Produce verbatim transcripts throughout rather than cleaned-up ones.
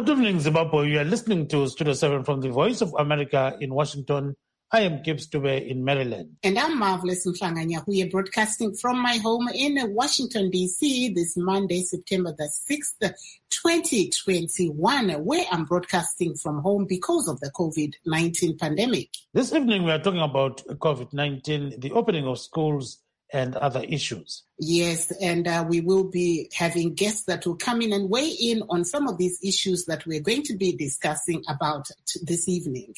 Good evening, Zimbabwe. You are listening to Studio seven from the Voice of America in Washington. I am Gibbs Dube in Maryland. And I'm Marvelous Mhlanganya. We are broadcasting from my home in Washington, D C this Monday, September the sixth, twenty twenty-one, where I'm broadcasting from home because of the COVID nineteen pandemic. This evening, we are talking about COVID nineteen, the opening of schools, and other issues. Yes, and uh, we will be having guests that will come in and weigh in on some of these issues that we're going to be discussing about t- this evening.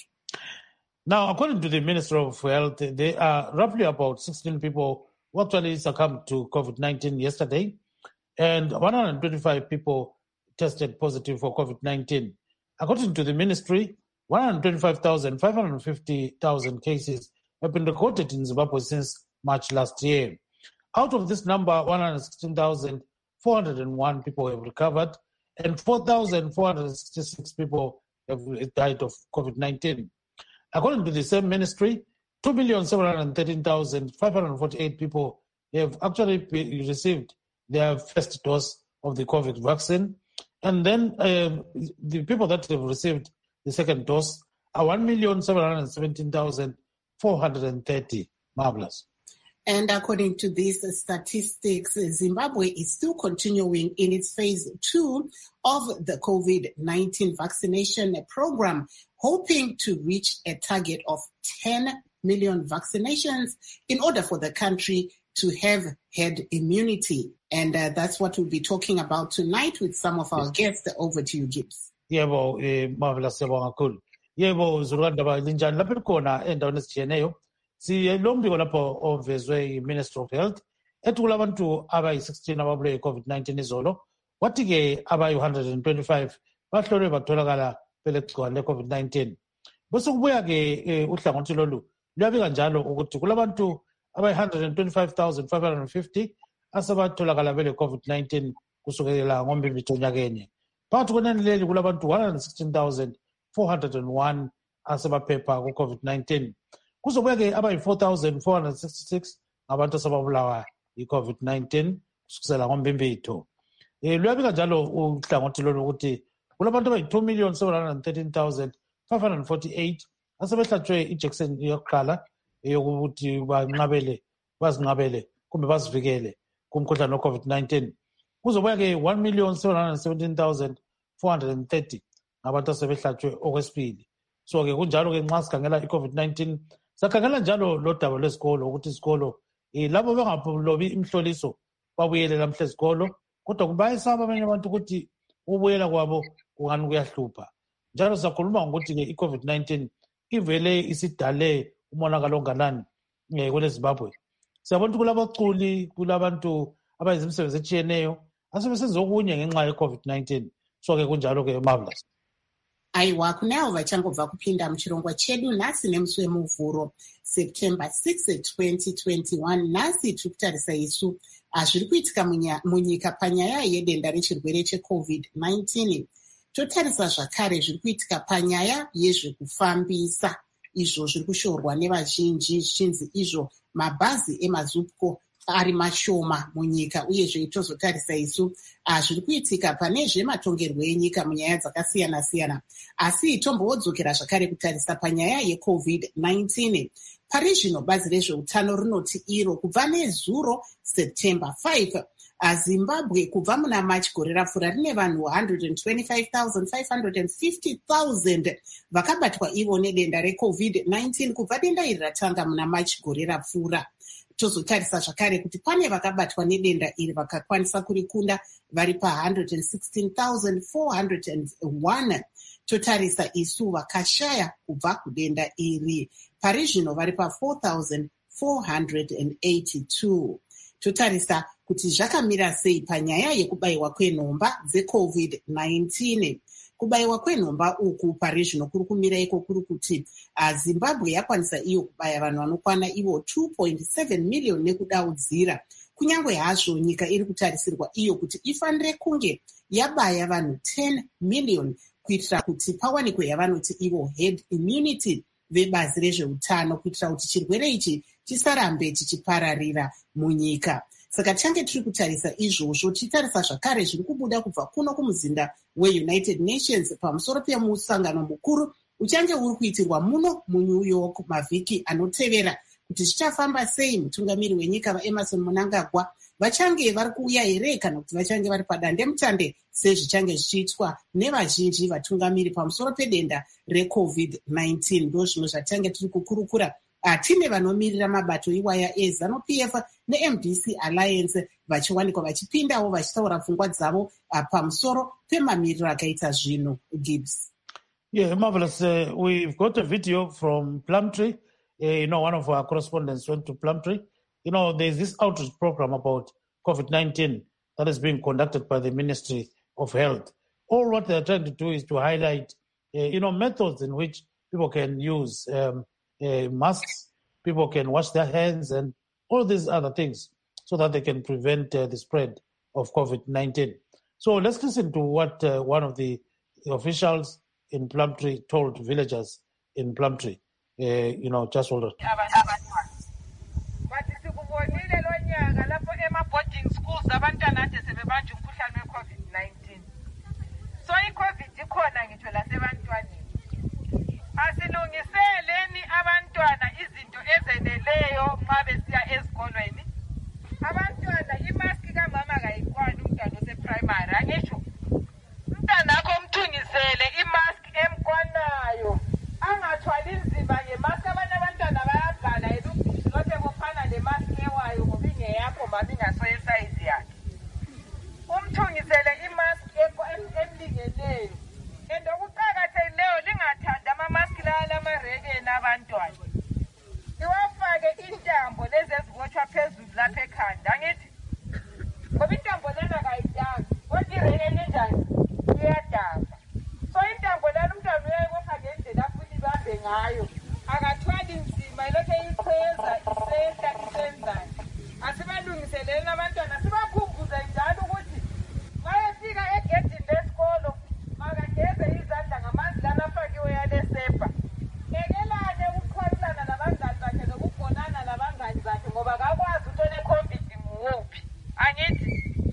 Now, according to the Ministry of Health, there are roughly about sixteen people who actually succumbed to COVID nineteen yesterday, and one hundred twenty-five people tested positive for COVID nineteen. According to the ministry, one hundred twenty-five thousand five hundred fifty thousand cases have been recorded in Zimbabwe since March last year. Out of this number, one hundred sixteen thousand four hundred one people have recovered, and four thousand four hundred sixty-six people have died of COVID nineteen. According to the same ministry, two million seven hundred thirteen thousand five hundred forty-eight people have actually received their first dose of the COVID vaccine. And then uh, the people that have received the second dose are one million seven hundred seventeen thousand four hundred thirty. Marvelous. And according to these statistics, Zimbabwe is still continuing in its phase two of the COVID nineteen vaccination program, hoping to reach a target of ten million vaccinations in order for the country to have herd immunity. And uh, that's what we'll be talking about tonight with some of our guests. Over to you, Gibbs. Yebo, eh, marvelous, yebo kakhulu. Yebo, Zulukandaba linjani lapho khona endaweni esitshiyeneyo. Silombiko lapho ovezwe yi-Ministry of Health ethi kulabantu abayi-sixteen ababulawe yi-COVID nineteen izolo, kwathi-ke abayi-one hundred twenty-five bahlolwe batholakala belegciwane le-COVID nineteen. Bese kubuya-ke uhlangothi lolu luyabika njalo ukuthi kulabantu abayi-one hundred twenty-five thousand five hundred fifty asebatholakala bele-COVID nineteen kusukela ngoMbimbithi onyakeni. Phakathi kwenani leli kulabantu one hundred sixteen thousand four hundred one asebaphepha ku-COVID nineteen. Kuzobuya-ke abayi-four thousand four hundred sixty-six ngabantu asebabulawa yi-COVID nineteen kusukela ngoMbimbitho. Eh luyabika njalo uhlangothi lolu ukuthi kulabantu abayi-two million seven hundred thirteen thousand five hundred forty-eight asebehlatshwe ijekiseni yokuqala eyokuthi banqabele bazinqabele kumbe bazivikele kumkhuhlane we-COVID nineteen. Kuzobuya-ke one million seven hundred seventeen thousand four hundred thirty ngabantu asebehlatshwe okwesibili. So-ke kunjalo-ke nxa sikhangela i-COVID nineteen, sakhangela njalo lo daba lwesikolo ukuthi isikolo eh labo bengalobi imhloliso babuyele namhla esikolo, kodwa bayesaba abanye abantu ukuthi ubuyela kwabo kungani kuyahlupha. Njalo sakhuluma ngokuthi-ke i-COVID nineteen ivele isidale umonakalo onganani eh kule Zimbabwe. Siyabona ukuthi kulabaculi, kulabantu abayenza imisebenzi etshiyeneyo asebesenza okunye ngenxa ye-COVID nineteen. So-ke kunjalo-ke Marvelous. Aiwa, kunavo vachangobva kupinda muchirongwa chedu nhasi nemusi wemuvhuro September sixth, twenty twenty-one. Nhasi tiri kutarisa isu zviri kuitika munyika panyaya yedenda rechirwere cheCovid nineteen. Totarisa zvakare zviri kuitika panyaya yezvekufambisa, izvo zviri kushoorwa nevazhinji zvichinzi izvo mabhazi emazupco ari mashoma munyika, uyezve tozotarisa isu zviri kuitika pane zvematongerwo enyika munyaya dzakasiyana-siyana. Asi tombowodzokera zvakare kutarisa panyaya yeCovid nineteen. Pari zvino bazi rezveutano rinoti iro kubva nezuro September fifth, Zimbabwe kubva muna March gore rapfuura rine vanhu one hundred twenty-five thousand five hundred fifty thousand vakabatwa ivo nedenda reCovid nineteen kubva denda iri ratanga muna March gore rapfuura. Tozotarisa zvakare kuti pane vakabatwa nedenda iri vakakwanisa kurikunda vari pa one hundred sixteen thousand four hundred one. Totarisa isu vakashaya kubva kudenda iri, pari zvino vari pa four thousand four hundred eighty-two. Totarisa kuti zvakamira sei panyaya yekubayiwa kwenhomba dzeCovid nineteen. Kubayiwa kwenhomba uku pari zvino kuri kumira iko kuri kuti Zimbabwe yakwanisa iyo kubaya vanhu vanokwana ivo two point seven million nekudaudzira, kunyange hazvo nyika iri kutarisirwa iyo kuti ifanire kunge yabaya vanhu ten million kuitira kuti pawanikwe yavanoti ivo herd immunity vebazi rezveutano, kuitira kuti chirwere ichi chisarambe chichipararira munyika. saka tichange tiri kutarisa izvozvo tichitarisa zvakare zviri kubuda kubva kuno kumuzinda weunited nations pamusoro pemusangano mukuru uchange uri kuitirwa muno munew york mavhiki anotevera kuti zvichafamba sei. Mutungamiri wenyika vaemerson mnangagwa vachange vari kuuya here kana kuti vachange vari padandemutande sezvichange zvichiitwa nevazhinji vatungamiri pamusoro pedenda recovid nineteen. Ndo zvimwe zvatichange tiri kukurukura tine vanomirira mabato iwaya ezanu p f neM D C Alliance vachiwanikwa vachipindawo vachitaura pfungwa dzavo pamusoro pemamiriro akaita zvinhu. Gibbs. Yeah, marvelous. Uh, we've got a video from Plumtree. Uh, you know, one of our correspondents went to Plumtree. You know, there's this outreach program about COVID nineteen that is being conducted by the Ministry of Health. All what they're trying to do is to highlight, uh, you know, methods in which people can use um, uh, masks, people can wash their hands, and all these other things so that they can prevent uh, the spread of COVID nineteen. So let's listen to what uh, one of the officials in Plumtree told villagers in Plumtree. Uh, you know, just hold on. So i-COVID ikhona ngitho lasebantwaneni. Asilungiseleni abantwana izinto ezeneleyo nxa besiya ezikolweni. Abantwana imaski kamama kayikwani umntwana oseprimary angisho. Umntwana akho umthungisele imaski emkwanayo. Angathwali nzima ngemaski abanye abantwana bayagala elubhishi lokhe bofana lemaski ewayo ngoba ingeyakho mama ingasoye size yakhe. Umthungisele imaski emlingeneyo. And okuqakathekileyo lingathanda amamaski lawa lamarekeni abantwana. Iwafake intambo lezi ezibotshwa phezulu lapha ekhanda angithi. Ngoba intambo lena kayidanga. Kodwa irekeni enjani? Iyadanga. So intambo lena umntwana uyayibopha ngendlela afuna ibambe ngayo. Akathwali nzima ilokhe icheza isehla isenzani. Asibalungiseleni abantwana sibakhumbuze njalo ukuthi bayafika egedini lesikolo makageze izandla ngamanzi lana afakiwe yalesepa. Ekelane ukukholisana nabangani bakhe nokubonana nabangani bakhe ngoba kakwazi ukuthi one-COVID muwuphi. Angithi?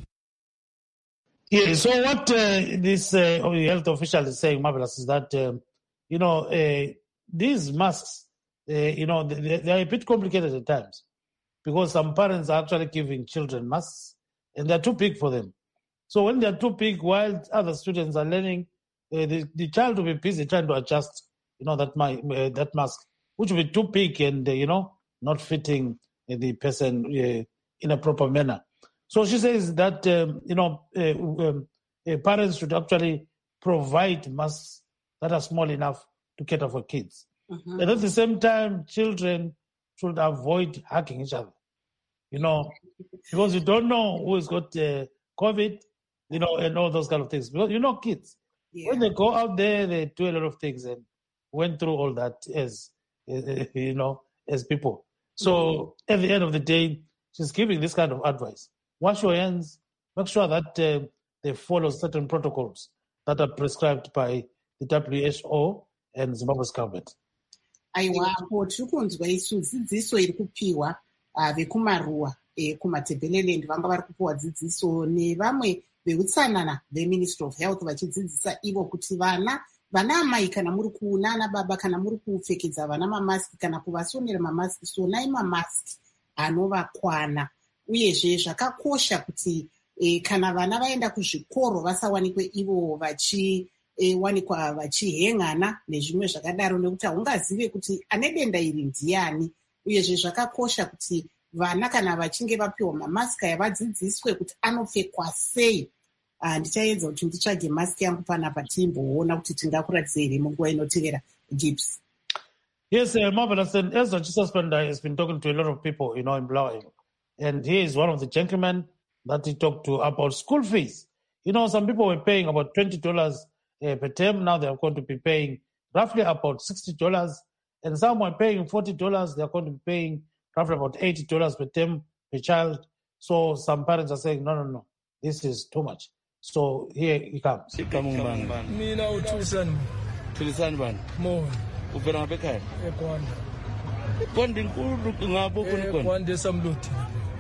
Yeah, so what uh, this uh, health official is saying, Marvelous, is that, um, you know, uh, these masks, uh, you know, they, they are a bit complicated at times because some parents are actually giving children masks and they're too big for them. So when they're too big, while other students are learning, uh, the, the child will be busy trying to adjust, you know, that my, uh, that mask, which will be too big and, uh, you know, not fitting uh, the person uh, in a proper manner. So she says that, um, you know, uh, um, uh, parents should actually provide masks that are small enough to cater for kids. Mm-hmm. And at the same time, children should avoid hugging each other, you know, because you don't know who has got uh, COVID, you know, and all those kind of things. Because, you know, kids, yeah. When they go out there, they do a lot of things and went through all that as, uh, you know, as people. So mm-hmm. At the end of the day, she's giving this kind of advice. Wash your hands, make sure that uh, they follow certain protocols that are prescribed by the W H O and Zimbabwe's government. Aiwapo tiri kunzwa isu dzidziso iri kupiwa vekumaruwa kumatebheleland vanga vari kupiwa dzidziso nevamwe veutsanana veministry of health vachidzidzisa ivo kuti vana vana amai kana muri kunana baba kana muri kupfekedza vana mamaski kana kuvasonera mamaski sonai mamaski anovakwana. Uyezve zvakakosha kuti e, kana vana vaenda kuzvikoro vasawanikwe ivo vachiwanikwa e, vachihengana nezvimwe zvakadaro nekuti haungazive kuti ane denda iri ndiani. Uyezve zvakakosha kuti vana kana vachinge vapiwa mamaski aya vadzidziswe kuti anopfekwa sei. Ndichaedza kuti nditsvage maski yangu panapa timboona kuti tingakuratidza here munguva inotevera. Gibbs. Yes, uh, Marvelous. And Ezra Jesus Panda has been talking to a lot of people, you know, in Blawayo. And he is one of the gentlemen that he talked to about school fees. You know, some people were paying about twenty dollars uh, per term. Now they are going to be paying roughly about sixty dollars. And some were paying forty dollars. They are going to be paying roughly about eighty dollars per term per child. So some parents are saying, no, no, no, this is too much. So here he comes. Mina uThulisani. Thulisani bani? Mo. Uvela ngapha ekhaya? eKwanda. Kwanda inkulu ngabo kuNkwanda. Kwanda eSamloti.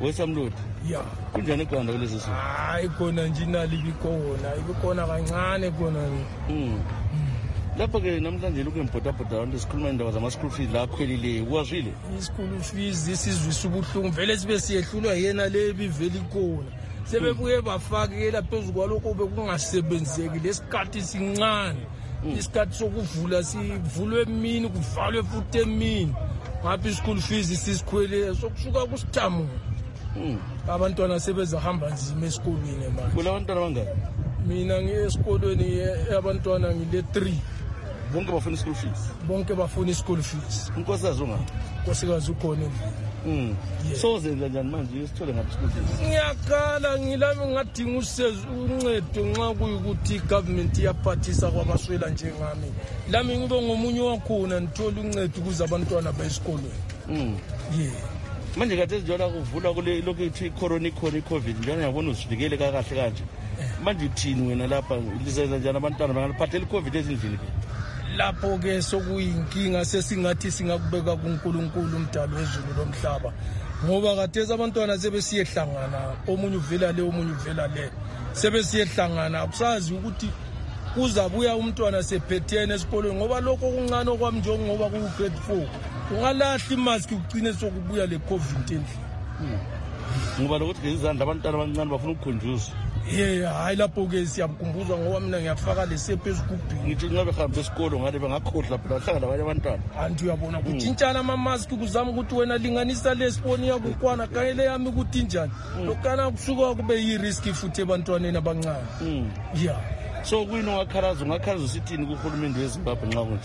wesamlodi ya kunjani eGwanda kulezi zinsuku? hayi khona nje inali ibikhona ibikhona kancane khona mm lapha ke namhlanje lokhu empotapota abantu sikhuluma indaba zama-school fees la akhwelile uwazwile i-school fees isizwisa ubuhlungu vele sibe siyehlulwa yena le ibivele ikhona sebebuye bafakela phezu kwalokho bekungasebenzeki lesikhathi sincane isikhathi sokuvula sivulwe emini kuvalwe futhi emini ngapha i-school fees sisikhwele sokusuka kusithamu abantwana sebezahamba nzima esikolweni manje. Kula abantwana bangaki? Mina ngiyesikolweni abantwana ngile three. Bonke bafuna school fees. Bonke bafuna school fees. Unkosikazi unga? Unkosikazi ukhona. Mm. So zenza njani manje isithole ngathi school fees? Ngiyakhala ngilami ngadinga usezo uncedo nxa kuyukuthi government iyaphathisa kwabaswela njengami. Lami ngibe ngomunye wakhona ngithola uncedo kuze abantwana bayesikolweni. Mm. Yeah. Manje kade njengoba kuvula kule lokho ithi corona covid njalo yabona usivikele kahle kanje. Manje uthini wena lapha lizenza njani abantwana bangaphathela iCovid ezindlini ke? Lapho ke sokuyinkinga sesingathi singakubeka kuNkulunkulu umdali wezulu lomhlaba. Ngoba kade abantwana sebesiyehlangana omunye uvela le omunye uvela le. Sebesiyehlangana akusazi ukuthi kuzabuya umntwana sephethene esikolweni ngoba lokho kuncane okwami njengoba ku grade four. Ungalahla imask ugcine sokubuya le COVID endlini. Ngoba lokuthi ngizanda abantwana abancane bafuna ukukhunjuzwa. Eh hayi lapho ke siyamkhumbuza ngoba mina ngiyafaka lesephe esigubhini. Ngithi nxa behamba esikolo ngale bangakhohlwa phela hlangana nabanye abantwana. Anti uyabona kuthintshana ama mask kuzama ukuthi wena linganisa lesiponi yakukwana kanye le yami ukuthi njani. Lokana kusuka kube yi risk futhi ebantwaneni abancane. Yeah. So kuyini ungakhalaza ungakhalaza usithini kuhulumende weZimbabwe nxa kunje?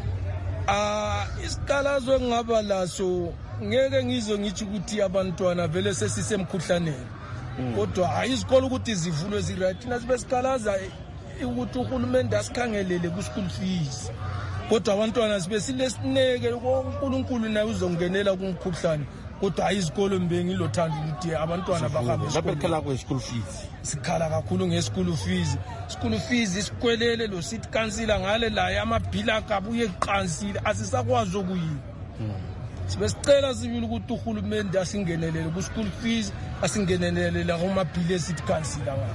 Ah isikhalazo engaba laso ngeke ngizwe ngithi ukuthi abantwana vele sesisemkhuhlaneni. Kodwa hayi isikolo ukuthi zivulwe ziright thina sibe sikhalaza ukuthi uhulumende asikhangelele ku school fees. Kodwa abantwana sibe silesineke uNkulunkulu naye uzongenela kumkhuhlane. Kodwa hayi isikolo mbengi lothanda ukuthi abantwana bahambe lapha ekhala ku school fees. Sikhala kakhulu nge school fees. School fees isikwelele lo city council ngale la yamabhila akabuye eqansile asisakwazi ukuyini. Sibesicela sibili ukuthi uhulumende asingenelele ku school fees asingenelele la kumabhila city council ngala.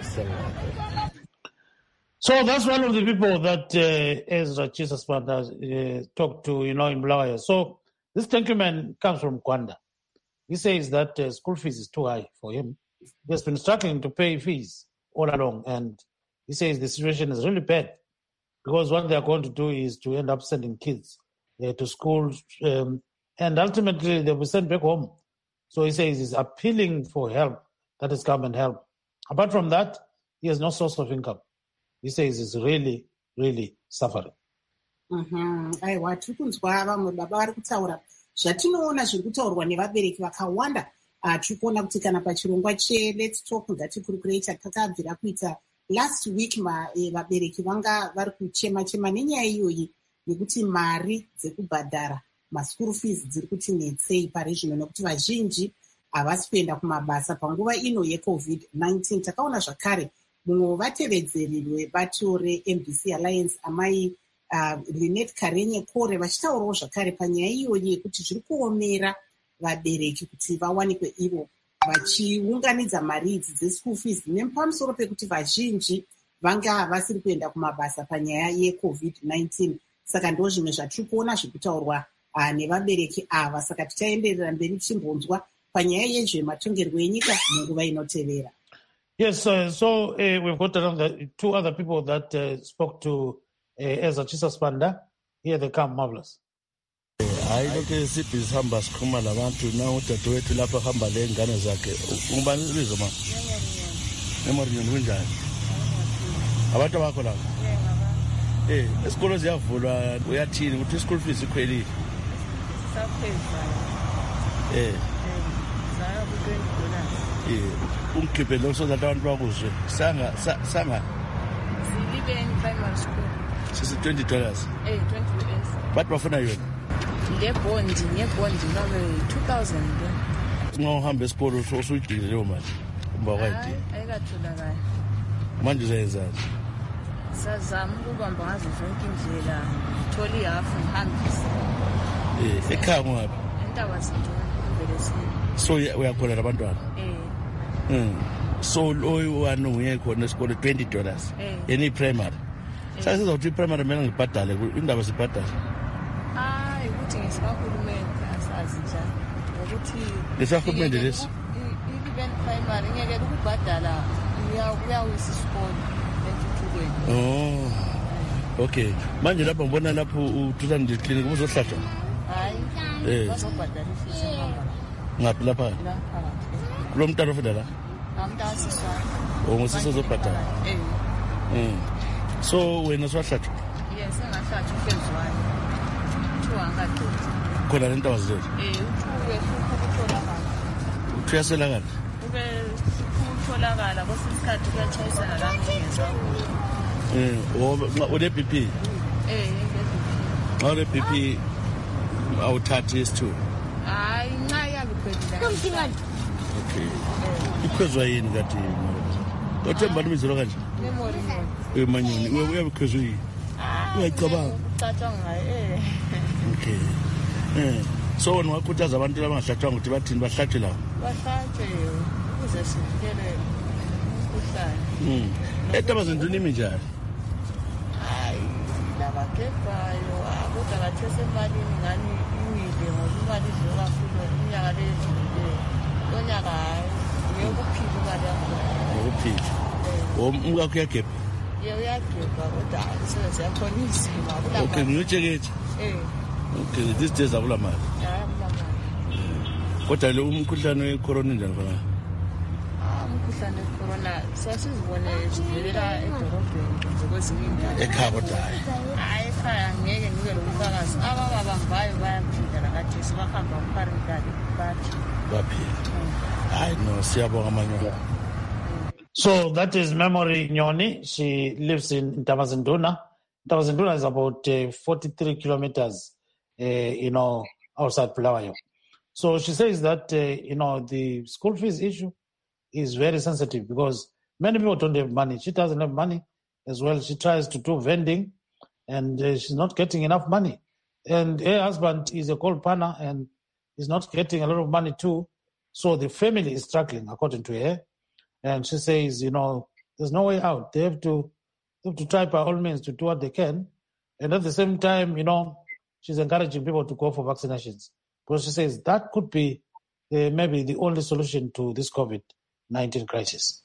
So that's one of the people that uh, Ezra Jesus Spanda uh, talked to, you know, in Bulawayo. So this gentleman comes from Gwanda. He says that uh, school fees is too high for him. He has been struggling to pay fees all along, and he says the situation is really bad because what they are going to do is to end up sending kids uh, to schools, um, and ultimately they will be sent back home. So he says he's appealing for help, that is come and help. Apart from that, he has no source of income. He says he's really, really suffering. Mhm. Aiwa tiri kunzwa vamwe baba vari kutaura zvatinoona zviri kutaurwa nevabereki vakawanda. Tiri kuona kuti kana pachirongwa cheLet's Talk ngatikurukireta kakabvira kuita last week vabereki vanga vari kuchema chema nenyaya iyoyi nekuti mari dzekubhadhara maschool fees dziri kuti netsei pari zvino nekuti vazhinji havasi kuenda kumabasa panguva ino yecovid nineteen. Takaona zvakare mumwe wevatevedzeri webato reM D C Alliance amai Uh, Lynette Karenye Kore vachitaurawo zvakare panyaya iyoyi yekuti zviri kuomera vabereki kuti vawanikwe ivo vachiunganidza mari idzi dzeschool fees nepamusoro pekuti vazhinji vanga vasiri kuenda kumabasa panyaya yecovid nineteen. Saka ndo zvimwe zvatiri kuona zviri kutaurwa uh, nevabereki ava. Saka tichaenderera mberi tichimbonzwa panyaya yezvematongerwo enyika munguva inotevera. Yes, uh, so uh, we've got another, two other people that uh, spoke to Uh, Ezra Jesus Spanda. Here they come, marvelous. Hayi lokho sibhizi hamba sikhuluma labantu na udadewethu lapha hamba le ngane zakhe. Ungubani lizo ma? Memory yini kunjani? Abantu bakho la. Eh, isikolo ziyavulwa uyathini ukuthi school fees ikhwelile. Saphezulu. Eh. Zaya ku twenty dollars. Eh, umkhiphe lo so that abantu bakuzwe. Sanga sanga. Silibeni primary school. Sisi twenty dollars. Eh, twenty dollars. But bafuna yona. Le bond, ne bond ngabe two thousand. Nxa uhamba esikolo usuyidile leyo mali. Umba kwathi. Ayikatholakala. Manje uzayenzani? Sazama ukubamba ngazo zonke indlela. Thola ihafu ngihambisa. Eh, ekhaya ngapha. Entaba sindona kubelesini. So uyakholela abantwana. Eh. So loyo wanu nguye khona esikole twenty dollars. Any primary. Sasa sizawuthi primary mina ngibhadale indaba sibhadala. Ah, ukuthi ngesikahulumende asazi njani. Ukuthi lesahulumende lesi. Even primary ngeke ukubhadala uyawisa isikole entuthukwini. Oh. Okay. Manje lapho ngibona lapho uthula nje clinic uzohlatshwa. Hayi. Eh. Bazobhadala ifees ehamba. Ngaphi lapha? Lapha. Kulo mntana ofunda la? Amntana siswa. Oh, ngusisi uzobhadala. Eh. Mm. So wena swahlatshwa? Yes, ngahlatshwa ifezwane. two hundred. Khona lento wazile. Eh, uthuwe ukutholakala. Uthuyasela kanti? Ube ukutholakala kwesikhathi kuyachayisana la ngiyezwa. Eh, o ule B P. Eh, nge-B P. Ule B P awuthathi isithu. Hayi, nxa yakuphezulu. Okay. Iphezwa yini kathi? Othemba lumizelo kanje? Memory ngoni. Emanyoni uye uyabukhezwa yini? Uyacabanga. Ucatshanga ngaye eh. Okay. Eh. So wena wakhuthaza abantu labangahlatshwanga ukuthi bathini bahlatshwe la? Bahlatshwe ukuze sivikele umkhuhlane. Mm. Etabazinduni minjani? Hayi, labakebayo kodwa bathese emalini ngani iwile ngoba imali idle kakhulu iminyaka leyedlule. Lonyaka hayi uyokuphila imali yakho. Ukuphila. Umkakho uyagebha? Ye uyagebha kodwa umsebenzi yakhona inzima kulama. Okay, ngiyotsheketshe. Eh. Okay, these days akula mali. Hayi akula mali. Kodwa lo umkhuhlane wecorona njani fana? Ah, umkhuhlane wecorona sasizibone sivelela edorobheni ngokwezinye indawo. Ekhaya kodwa. Hayi ekhaya ngeke ngibe lobufakazi. Ababa bambayo bayaphila lakathi sibahamba umparikali bathi. Baphila. Hayi no siyabonga manyolo. So that is Memory Nyoni. She lives in Ntabazinduna. Ntabazinduna is about uh, forty-three kilometers, uh, you know, outside Bulawayo. So she says that, uh, you know, the school fees issue is very sensitive because many people don't have money. She doesn't have money as well. She tries to do vending and uh, she's not getting enough money. And her husband is a coal panner and is not getting a lot of money too. So the family is struggling, according to her. And she says, you know, there's no way out. They have to they have to try by all means to do what they can. And at the same time, you know, she's encouraging people to go for vaccinations. Because she says that could be uh, maybe the only solution to this COVID nineteen crisis.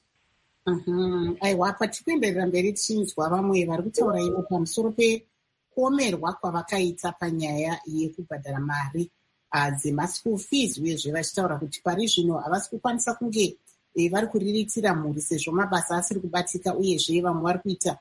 Mhm. Aiwa patikuenderera mberi tichinzwa vamwe vari kutaura ivo pamusoro pekuomerwa kwavakaita panyaya yekubhadhara mari dzemaschool fees uyezve vachitaura kuti pari zvino havasi kukwanisa kunge vari kuriritira mhuri sezvo mabasa asiri kubatika uyezve vamwe vari kuita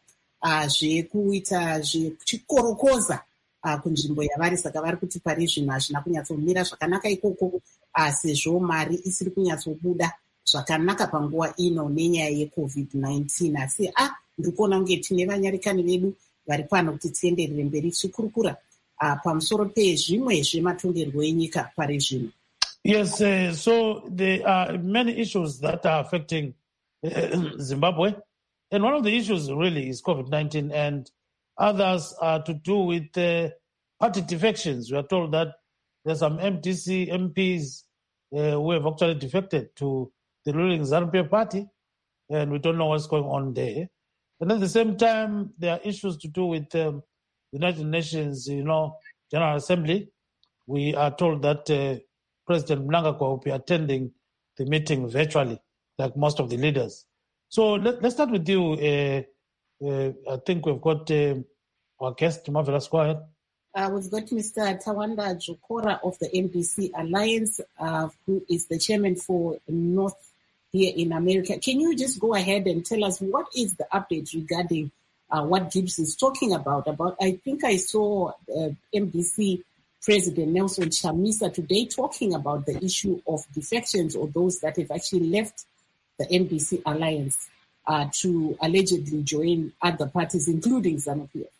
zvekuita zvechikorokoza kunzvimbo yavari saka vari kuti pari zvino hazvina kunyatsomira zvakanaka ikoko sezvo mari isiri kunyatsobuda zvakanaka panguva ino nenyaya yecovid nineteen. Asi a ndiri kuona kunge tine vanyarikani vedu vari pano kuti tienderere mberi tichikurukura pamusoro pezvimwe zvematongerwo enyika pari zvino. Yes, uh, so there are many issues that are affecting uh, Zimbabwe. And one of the issues really is COVID nineteen, and others are to do with uh, party defections. We are told that there's some M D C M Ps uh, who have actually defected to the ruling ZANU-P F party, and we don't know what's going on there. And at the same time, there are issues to do with um, the United Nations, you know, General Assembly. We are told that uh, President Mnangagwa will be attending the meeting virtually, like most of the leaders. So let, let's start with you. Uh, uh, I think we've got uh, our guest, Marvelous. Go ahead. Uh, we've got Mister Tawanda Jokora of the M D C Alliance, uh, who is the chairman for North here in America. Can you just go ahead and tell us what is the update regarding uh, what Gibbs is talking about? About I think I saw uh, M D C President Nelson Chamisa today talking about the issue of defections or those that have actually left the M D C Alliance uh, to allegedly join other parties, including ZANU-P F.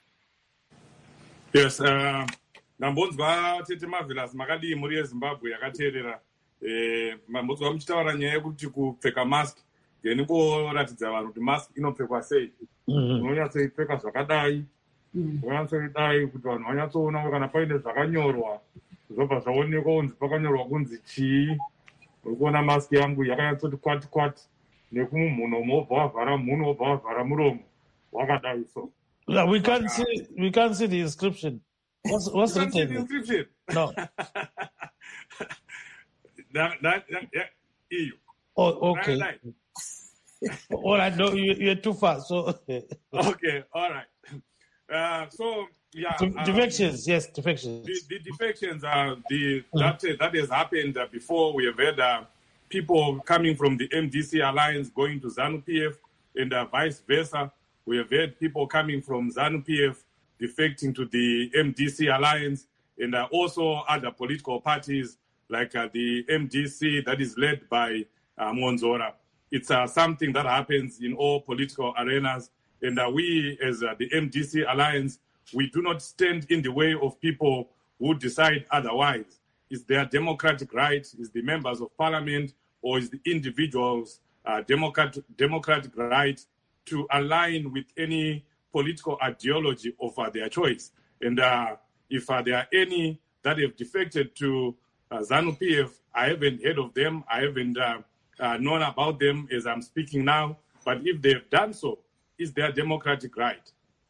Yes, uh, ndambonzwa tete Marvelous makadi muri yeZimbabwe yakateerera eh mambonzwa muchitaura nyaya yekuti kupfeka mask ngeni koratidza vanhu kuti mask inopfekwa sei. Unonyatsoipfeka zvakadai. Unonyatsoidai kuti vanhu vanyatsoona kana paine zvakanyorwa zvobva zvaonekwa kunzi pakanyorwa kunzi chii ukuona mask yangu yakanyatsoti kwati kwati nekumumhuno mobva wavhara mhuno wobva wavhara muromo wakadai so. Yeah, we can't see we can't see the inscription. What's what's you can't see written? the inscription? No. that, that, that, yeah, E U. Oh, okay. Right, right. All right, no, you, you're too far. So okay, all right. Uh, so yeah, De- um, defections, yes, defections. The, the defections are the that that has happened uh, before. We have had uh, people coming from the M D C alliance going to ZANU P F, and uh, vice versa. We have had people coming from ZANU P F defecting to the M D C alliance, and uh, also other political parties like uh, the M D C that is led by uh, Monzora. It's uh, something that happens in all political arenas, and uh, we, as uh, the M D C alliance, we do not stand in the way of people who decide otherwise. It's their democratic right, it's the members of parliament, or it's the individuals' uh, democrat- democratic right to align with any political ideology of uh, their choice. And uh, if uh, there are any that have defected to uh, ZANU P F, I haven't heard of them, I haven't uh, uh, known about them as I'm speaking now, but if they've done so, it's their democratic right.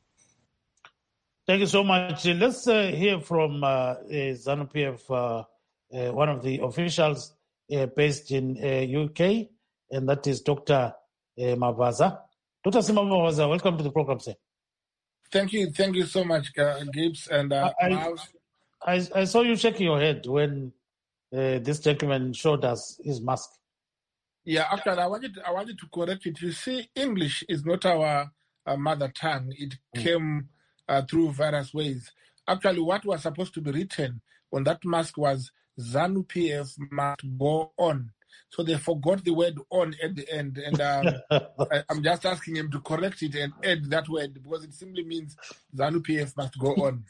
Thank you so much. Let's uh, hear from uh, uh, ZANU P F, uh, uh, one of the officials uh, based in uh, U K, and that is Doctor Uh, Mavaza. Doctor Simba Mavaza, welcome to the program, sir. Thank you. Thank you so much, uh, Gibbs. And uh, I, I, I saw you shaking your head when uh, this gentleman showed us his mask. Yeah, actually, I wanted, I wanted to correct it. You see, English is not our, our mother tongue. It mm. came uh, through various ways. Actually, what was supposed to be written on that mask was ZANU P F must go on. So they forgot the word on at the end. And um, I, I'm just asking him to correct it and add that word because it simply means ZANU P F must go on.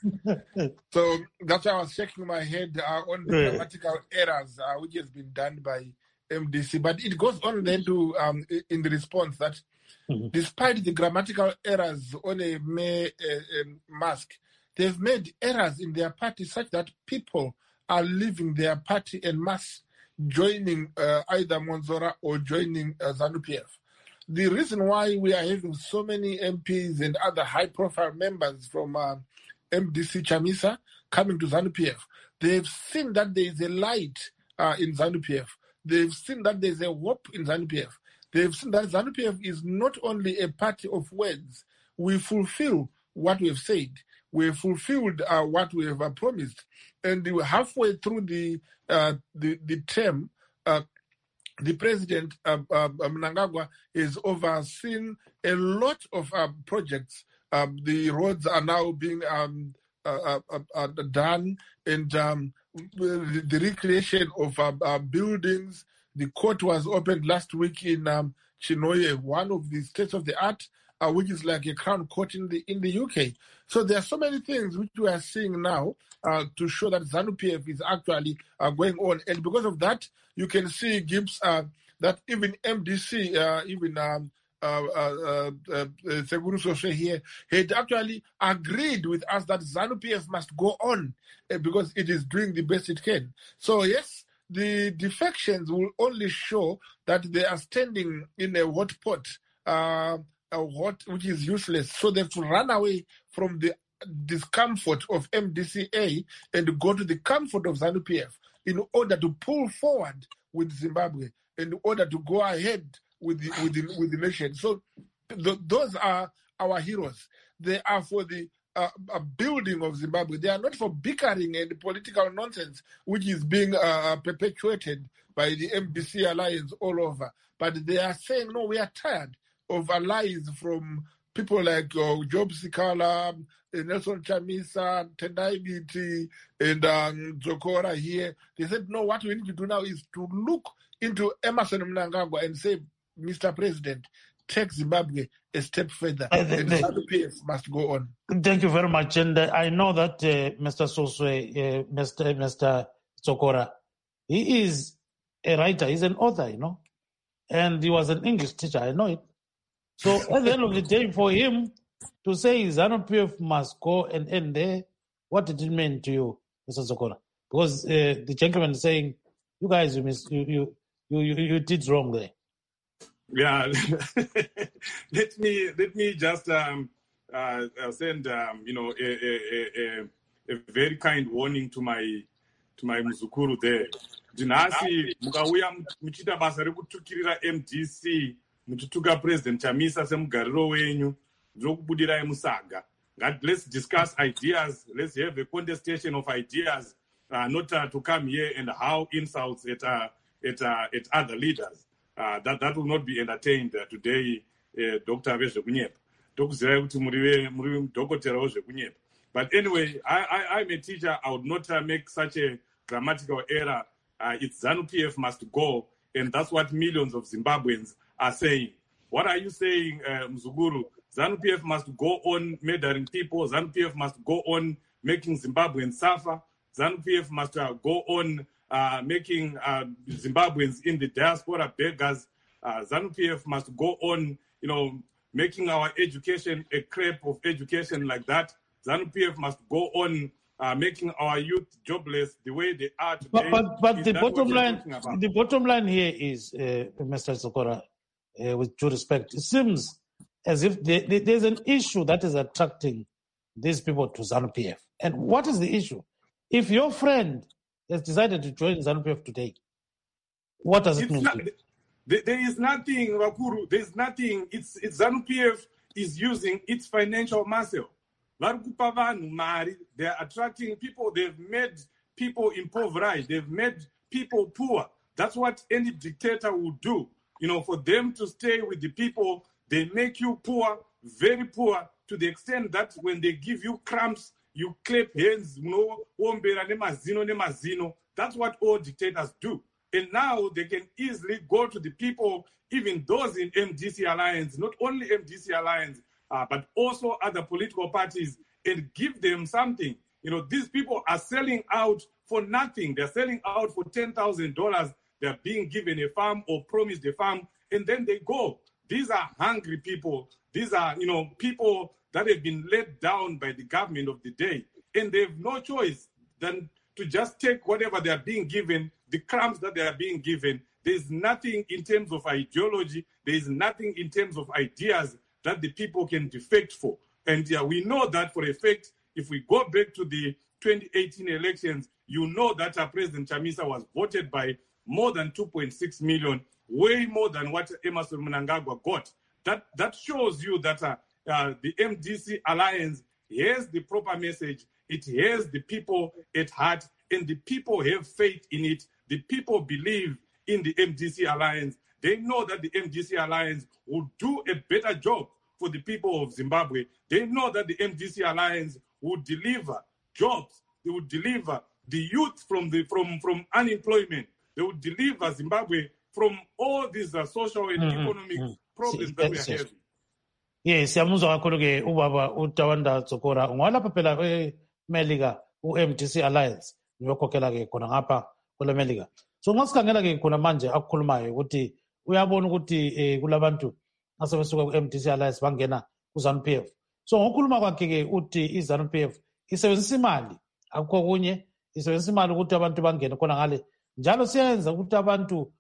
So that's why I was shaking my head uh, on the grammatical errors uh, which has been done by M D C. But it goes on then to, um, in the response that mm-hmm. despite the grammatical errors on a May uh, um, mask, they've made errors in their party such that people are leaving their party en masse, joining uh, either Monzora or joining uh, ZANU P F. The reason why we are having so many M Ps and other high-profile members from uh, M D C Chamisa coming to ZANU P F, they've seen that there is a light uh, in ZANU P F. They've seen that there's a hope in ZANU P F. They've seen that ZANU P F is not only a party of words. We fulfill what we've said. We've fulfilled uh, what we have uh, promised. And halfway through the uh, the, the term, uh, the president, uh, uh, Mnangagwa, has overseen a lot of uh, projects. Um, the roads are now being um, uh, uh, uh, done, and um, the, the recreation of uh, uh, buildings. The court was opened last week in um, Chinoye, one of the states of the art, uh, which is like a crown court in the in the U K. So there are so many things which we are seeing now uh, to show that ZANU P F is actually uh, going on, and because of that, you can see Gibbs uh, that even M D C, uh, even um, uh, uh, uh, uh, Seguru Soshe here, had actually agreed with us that ZANU P F must go on uh, because it is doing the best it can. So yes, the defections will only show that they are standing in a hot pot, uh, a hot, which is useless. So they have to run away from the discomfort of M D C A and go to the comfort of ZANU P F in order to pull forward with Zimbabwe, in order to go ahead with the with the, with the nation. So th- those are our heroes. They are for the uh, a building of Zimbabwe. They are not for bickering and political nonsense, which is being uh, perpetuated by the M D C alliance all over. But they are saying, no, we are tired of allies from people like uh, Job Sikala, Nelson Chamisa, Tendai Biti, and um, Zokora here. They said, no, what we need to do now is to look into Emmerson Mnangagwa and say, Mister President, take Zimbabwe a step further. Uh, and the ZANU P F must go on. Thank you very much. And uh, I know that uh, Mister Soswe, uh, Mister Mister Zokora, he is a writer, he's an author, you know, and he was an English teacher, I know it. So at the end of the day, for him to say ZANU P F must go and end there, what did it mean to you, Mister Zokora? Because uh, the gentleman is saying, you guys, you, miss, you, you you, you, you did wrong there. Yeah, let me let me just um, uh, send um, you know a, a, a, a very kind warning to my to my muzukuru there. Dinasi mukauya muchita basa rekutukirira M D C muchituka President Chamisa semugariro wenyu zvokubudirai musaga. Let's discuss ideas. Let's have a contestation of ideas, uh, not uh, to come here and how insults at uh, at uh, at other leaders. Uh, that that will not be entertained uh, today, uh, Doctor Vezvekunyepa. But anyway, I, I, I'm a teacher. I would not uh, make such a grammatical error. Uh, it's ZANU-P F must go, and that's what millions of Zimbabweans are saying. What are you saying, uh, Mzuguru? ZANU-P F must go on murdering people. ZANU-P F must go on making Zimbabweans suffer. ZANU-P F must uh, go on uh, making uh, Zimbabweans in the diaspora beggars. Uh, ZANU-P F must go on, you know, making our education a crepe of education like that. ZANU-P F must go on uh, making our youth jobless the way they are today. But, but, but the bottom line, the bottom line here is, uh, Mister Tsokora, uh, with due respect, it seems as if they, they, there's an issue that is attracting these people to ZANU-P F. And what is the issue? If your friend has decided to join ZANU-P F today, what does it it's mean? Not, there is nothing, Wakuru, there's nothing. It's, it's ZANU-P F is using its financial muscle. They are attracting people. They've made people impoverished. They've made people poor. That's what any dictator would do. You know, for them to stay with the people, they make you poor, very poor, to the extent that when they give you crumbs, you clap hands. You know, that's what all dictators do. And now they can easily go to the people, even those in M D C Alliance, not only M D C Alliance, uh, but also other political parties, and give them something. You know, these people are selling out for nothing. They're selling out for ten thousand dollars. They're being given a farm or promised a farm, and then they go. These are hungry people. These are, you know, people that have been let down by the government of the day, and they have no choice than to just take whatever they are being given, the crumbs that they are being given. There's nothing in terms of ideology. There's nothing in terms of ideas that the people can defect for. And yeah, we know that for a fact. If we go back to the twenty eighteen elections, you know that uh, President Chamisa was voted by more than two point six million, way more than what Emmerson Mnangagwa got. That, that shows you that uh, uh, the M D C Alliance has the proper message. It has the people at heart, and the people have faith in it. The people believe in the M D C Alliance. They know that the M D C Alliance will do a better job for the people of Zimbabwe. They know that the M D C Alliance will deliver jobs. They will deliver the youth from the from, from unemployment. They will deliver Zimbabwe from all these uh, social and mm-hmm. economic mm-hmm. problems See, that we are yes. having. Yes, siyamuzwa kakhulu ke ubaba uTawanda Tsokora ngwalapha phela eMelika u-M D C Alliance ngiyokhokhela ke khona ngapha kule Melika. So nxa sikhangela ke khona manje akukhulumayo ukuthi uyabona ukuthi eh, kulabantu asebesuka ku-M D C Alliance bangena ku-ZANU-P F. So ngokukhuluma kwakhe ke uthi i-ZANU-P F isebenzisa imali, akukho kunye, isebenzisa imali ukuthi abantu bangene khona ngale. Njalo siyenza ukuthi abantu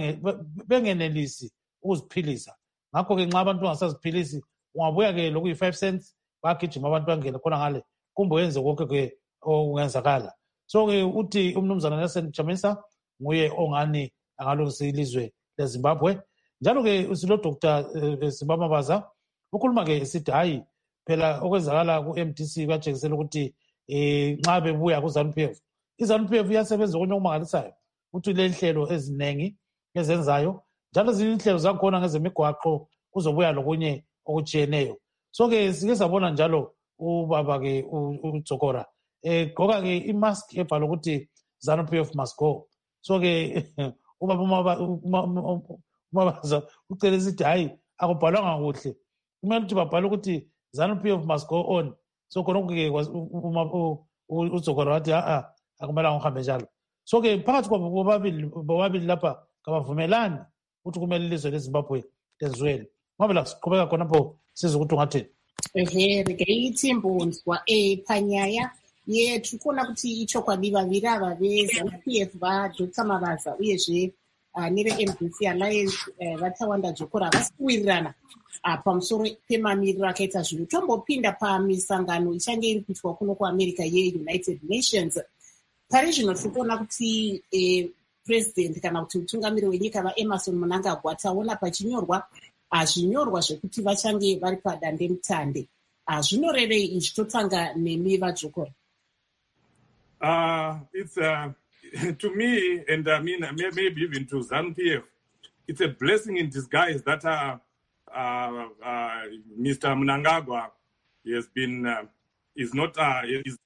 bengenelisi ukuziphilisa. Ngakho ke nxa abantu bangasaziphilisi ungabuya ke lokuyi five cents bagijima abantu bangene khona ngale kumbe wenze konke ke okungenzakala. So ke uthi umnumzana Nelson Chamisa nguye ongani angalungisa ilizwe leZimbabwe. Njalo ke usilo Doctor Sibamabaza ukhuluma ke sithi hayi phela okwenzakala ku-M D C kuyatshengisela ukuthi eh nxa bebuya ku-ZANU-P F i-ZANU-P F iyasebenza okunye okumangalisayo ukuthi le nhlelo eziningi ezenzayo njalo zinhlelo zakhona ngezemigwaqo kuzobuya lokunye okutshiyeneyo. So ke sike sabona njalo ubaba ke uTsokora egqoka ke imask ebhala ukuthi ZANU-P F must go. So ke ubaba umabaza ucela isithi hayi akubhalwanga kuhle, kumele ukuthi babhala ukuthi ZANU-P F must go on. So khona ke uTsokora wathi a akumelanga uhambe njalo. So ke phakathi kwabo bobabili bobabili lapha kabavumelani ukuthi kumele ilizwe leZimbabwe lezwele. Ngabe la siqhubeka khonapho siza ukuthi ungathini. Ehe rekeyithi imbonzwa ephanyaya yethu khona ukuthi ichokwadi vaviri ava veZANU-P F vaDoctor Mabaza uyezve uh, nere-M D C Alliance uh, vatawanda jokora havasi kuwirirana uh, pamusoro pemamiriro akaita zvinhu. Tombopinda pamisangano ichange iri kuitwa kuno kuamerica yeunited nations. Pari zvino tiri kuona kuti eh, president kana kuti mutungamiri wenyika vaEmmerson Mnangagwa taona pachinyorwa zvinyorwa zvekuti vachange vari padandemutande. Zvinorevei izvi? Totanga nemi vajokora. Uh, it's uh, to me, and I mean maybe even to ZANU-P F, it's a blessing in disguise that uh, uh, uh, Mister Mnangagwa has been uh, is not uh, is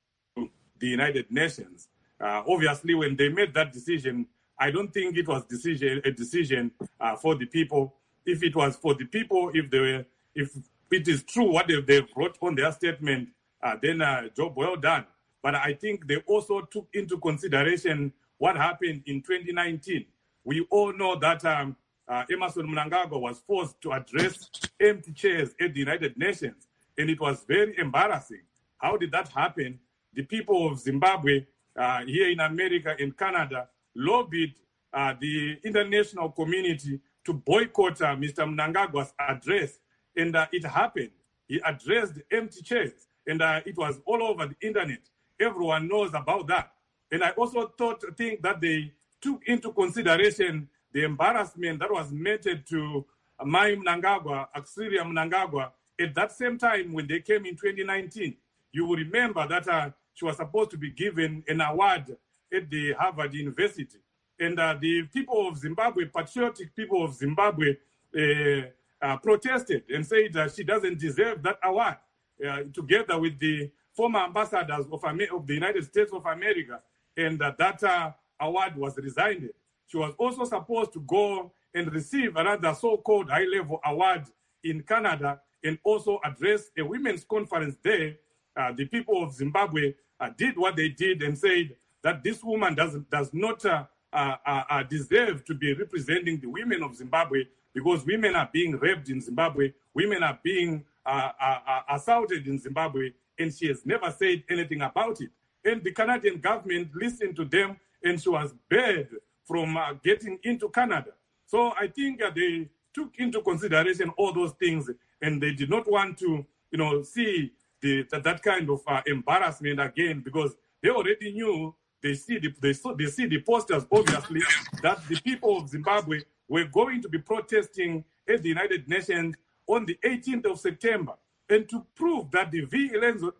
the United Nations. Uh, obviously, when they made that decision, I don't think it was decision a decision uh, for the people. If it was for the people, if they were, if it is true what they, they wrote on their statement, uh, then uh, job well done. But I think they also took into consideration what happened in twenty nineteen. We all know that um, uh, Emmerson Mnangagwa was forced to address empty chairs at the United Nations, and it was very embarrassing. How did that happen? The people of Zimbabwe uh, here in America and Canada lobbied uh, the international community to boycott uh, Mister Mnangagwa's address, and uh, it happened. He addressed empty chairs, and uh, it was all over the internet. Everyone knows about that. And I also thought, think that they took into consideration the embarrassment that was meted to Mai Mnangagwa, Axiria Mnangagwa, at that same time when they came in twenty nineteen. You will remember that uh, she was supposed to be given an award at the Harvard University. And uh, the people of Zimbabwe, patriotic people of Zimbabwe, uh, uh, protested and said that she doesn't deserve that award, uh, together with the former ambassadors of, of the United States of America, and uh, that uh, award was resigned. She was also supposed to go and receive another so-called high-level award in Canada and also address a women's conference there. Uh, the people of Zimbabwe uh, did what they did and said that this woman does, does not uh, uh, uh, deserve to be representing the women of Zimbabwe, because women are being raped in Zimbabwe, women are being uh, uh, uh, assaulted in Zimbabwe, and she has never said anything about it. And the Canadian government listened to them, and she was barred from uh, getting into Canada. So I think uh, they took into consideration all those things, and they did not want to, you know, see the, that, that kind of uh, embarrassment again, because they already knew, they see the they, saw, they see the posters, obviously, that the people of Zimbabwe were going to be protesting at the United Nations on the eighteenth of September. And to prove that the V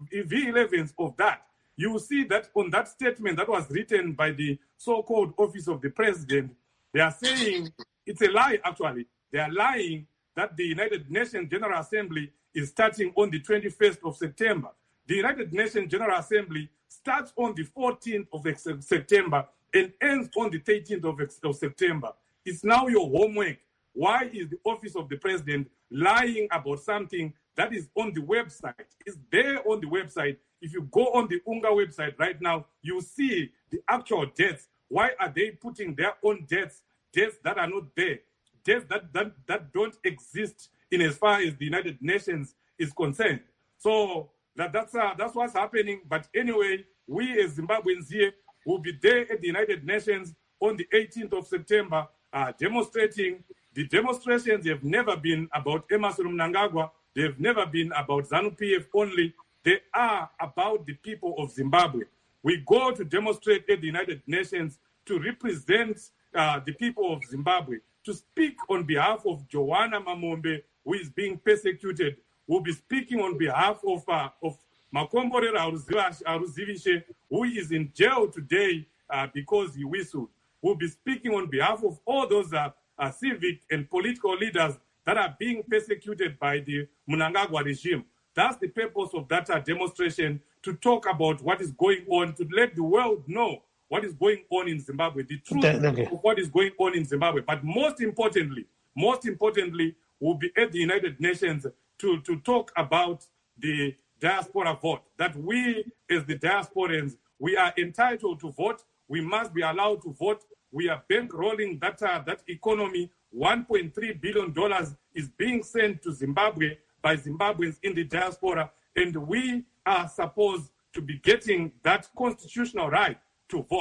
elevens of that, you will see that on that statement that was written by the so-called Office of the President, they are saying, it's a lie actually, they are lying that the United Nations General Assembly is starting on the twenty-first of September. The United Nations General Assembly starts on the fourteenth of September and ends on the thirteenth of September. It's now your homework. Why is the Office of the President lying about something that is on the website? It's there on the website. If you go on the UNGA website right now, you see the actual dates. Why are they putting their own dates, dates that are not there, dates that, that, that don't exist in as far as the United Nations is concerned? So that, that's, uh, that's what's happening. But anyway, we as Zimbabweans here will be there at the United Nations on the eighteenth of September, uh, demonstrating. The demonstrations have never been about Emmerson Mnangagwa. They've never been about ZANU-P F only. They are about the people of Zimbabwe. We go to demonstrate at the United Nations to represent uh, the people of Zimbabwe, to speak on behalf of Joanna Mamombe, who is being persecuted. We'll be speaking on behalf of, uh, of Makombore Aruzivishe, who is in jail today uh, because he whistled. We'll be speaking on behalf of all those uh, uh, civic and political leaders that are being persecuted by the Mnangagwa regime. That's the purpose of that uh, demonstration, to talk about what is going on, to let the world know what is going on in Zimbabwe, the truth okay. of what is going on in Zimbabwe. But most importantly, most importantly, we'll be at the United Nations to, to talk about the diaspora vote, that we as the diasporans, we are entitled to vote. We must be allowed to vote. We are bankrolling that, uh, that economy. one point three billion dollars is being sent to Zimbabwe by Zimbabweans in the diaspora, and we are supposed to be getting that constitutional right to vote.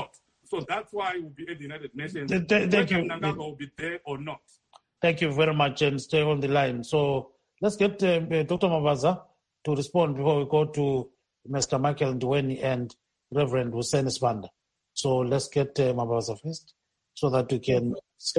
So that's why we'll be at the United Nations. Th- th- thank whether you. Mnangagwa will be there or not. Thank you very much, and stay on the line. So let's get uh, Doctor Mavaza to respond before we go to Mister Michael Ndweni and Reverend Hussein Sibanda. So let's get uh, Mavaza first, so that we can.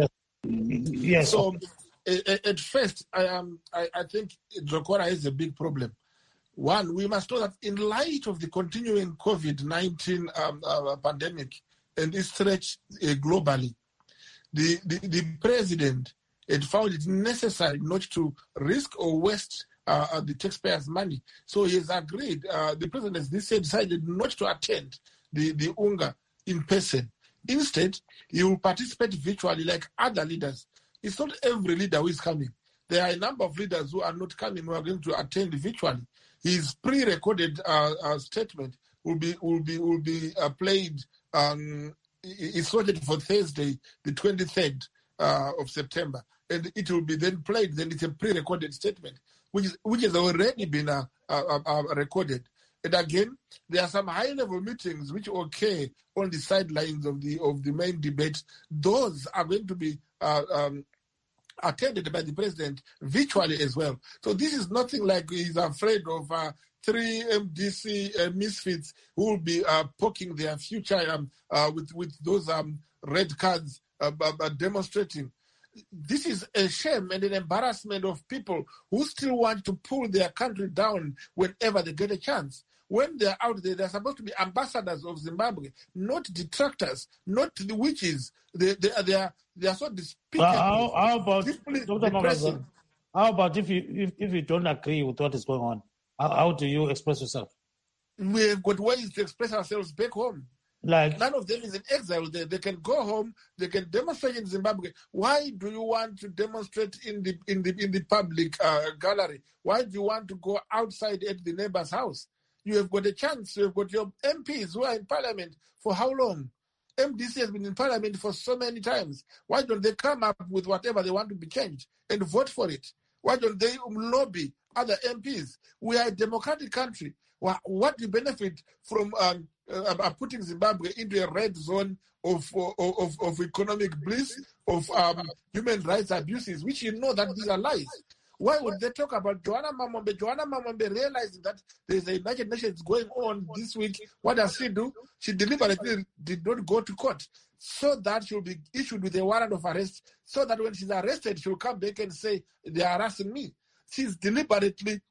Yes. So at, at first, I am. I, I think Jokora has a big problem. One, we must know that in light of the continuing COVID nineteen um, uh, pandemic and its threat uh, globally, the, the, the president had found it necessary not to risk or waste uh, the taxpayers' money. So he has agreed, uh, the president has decided not to attend the, the U N G A in person. Instead, he will participate virtually like other leaders. It's not every leader who is coming. There are a number of leaders who are not coming, who are going to attend virtually. His pre-recorded uh, uh, statement will be will be will be uh, played. Um, it's slated for Thursday, the twenty-third uh, of September, and it will be then played. Then it's a pre-recorded statement, which is which has already been uh, uh, uh, recorded. And again, there are some high-level meetings which occur on the sidelines of the of the main debate. Those are going to be uh, um, attended by the president virtually as well. So this is nothing like he's afraid of uh, three M D C uh, misfits who will be uh, poking their future um, uh, with, with those um, red cards uh, uh, demonstrating. This is a shame and an embarrassment of people who still want to pull their country down whenever they get a chance. When they're out there, they're supposed to be ambassadors of Zimbabwe, not detractors, not the witches. They, they, they, are, they are so despicable. Uh, how, how about Doctor Mavaza, how about if you if, if you don't agree with what is going on, how, how do you express yourself? We've got ways to express ourselves back home. Like none of them is in exile. They, they can go home. They can demonstrate in Zimbabwe. Why do you want to demonstrate in the in the in the public uh, gallery? Why do you want to go outside at the neighbor's house? You have got a chance. You have got your M Ps who are in parliament for how long? M D C has been in parliament for so many times. Why don't they come up with whatever they want to be changed and vote for it? Why don't they lobby other M Ps? We are a democratic country. What do you benefit from um, uh, putting Zimbabwe into a red zone of of, of economic bliss, of um, human rights abuses, which you know that these are lies? Why would they talk about Joanna Mamombe? Joanna Mamombe realizing that there's a United Nations going on this week. What does she do? She deliberately did not go to court so that she'll be issued with a warrant of arrest, so that when she's arrested, she'll come back and say, they are harassing me. She's deliberately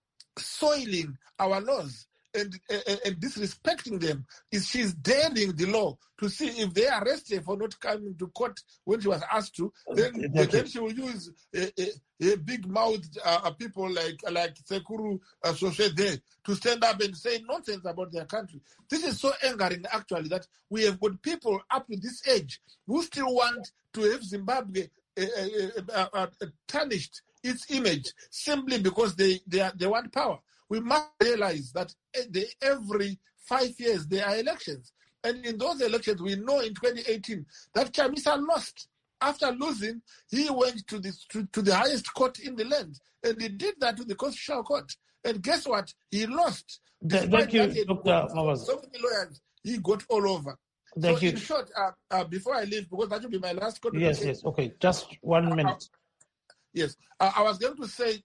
soiling our laws and, and, and disrespecting them. Is she's daring the law to see if they arrest her for not coming to court when she was asked to, then, then she will use a, a, a big mouthed uh, people like like Sekuru uh, Soshede to stand up and say nonsense about their country. This is so angering, actually, that we have got people up to this age who still want to have Zimbabwe uh, uh, uh, uh, tarnished its image simply because they, they, are, they want power. We must realize that they, every five years there are elections. And in those elections, we know in twenty eighteen that Chamisa lost. After losing, he went to the, to, to the highest court in the land. And he did that to the Constitutional Court. And guess what? He lost. Th- thank you, Doctor Mavaza. So many lawyers, he got all over. Thank so you. In short, uh, uh, before I leave, because that will be my last contribution. Yes, yes, okay. Just one minute. Uh, yes. Uh, I was going to say,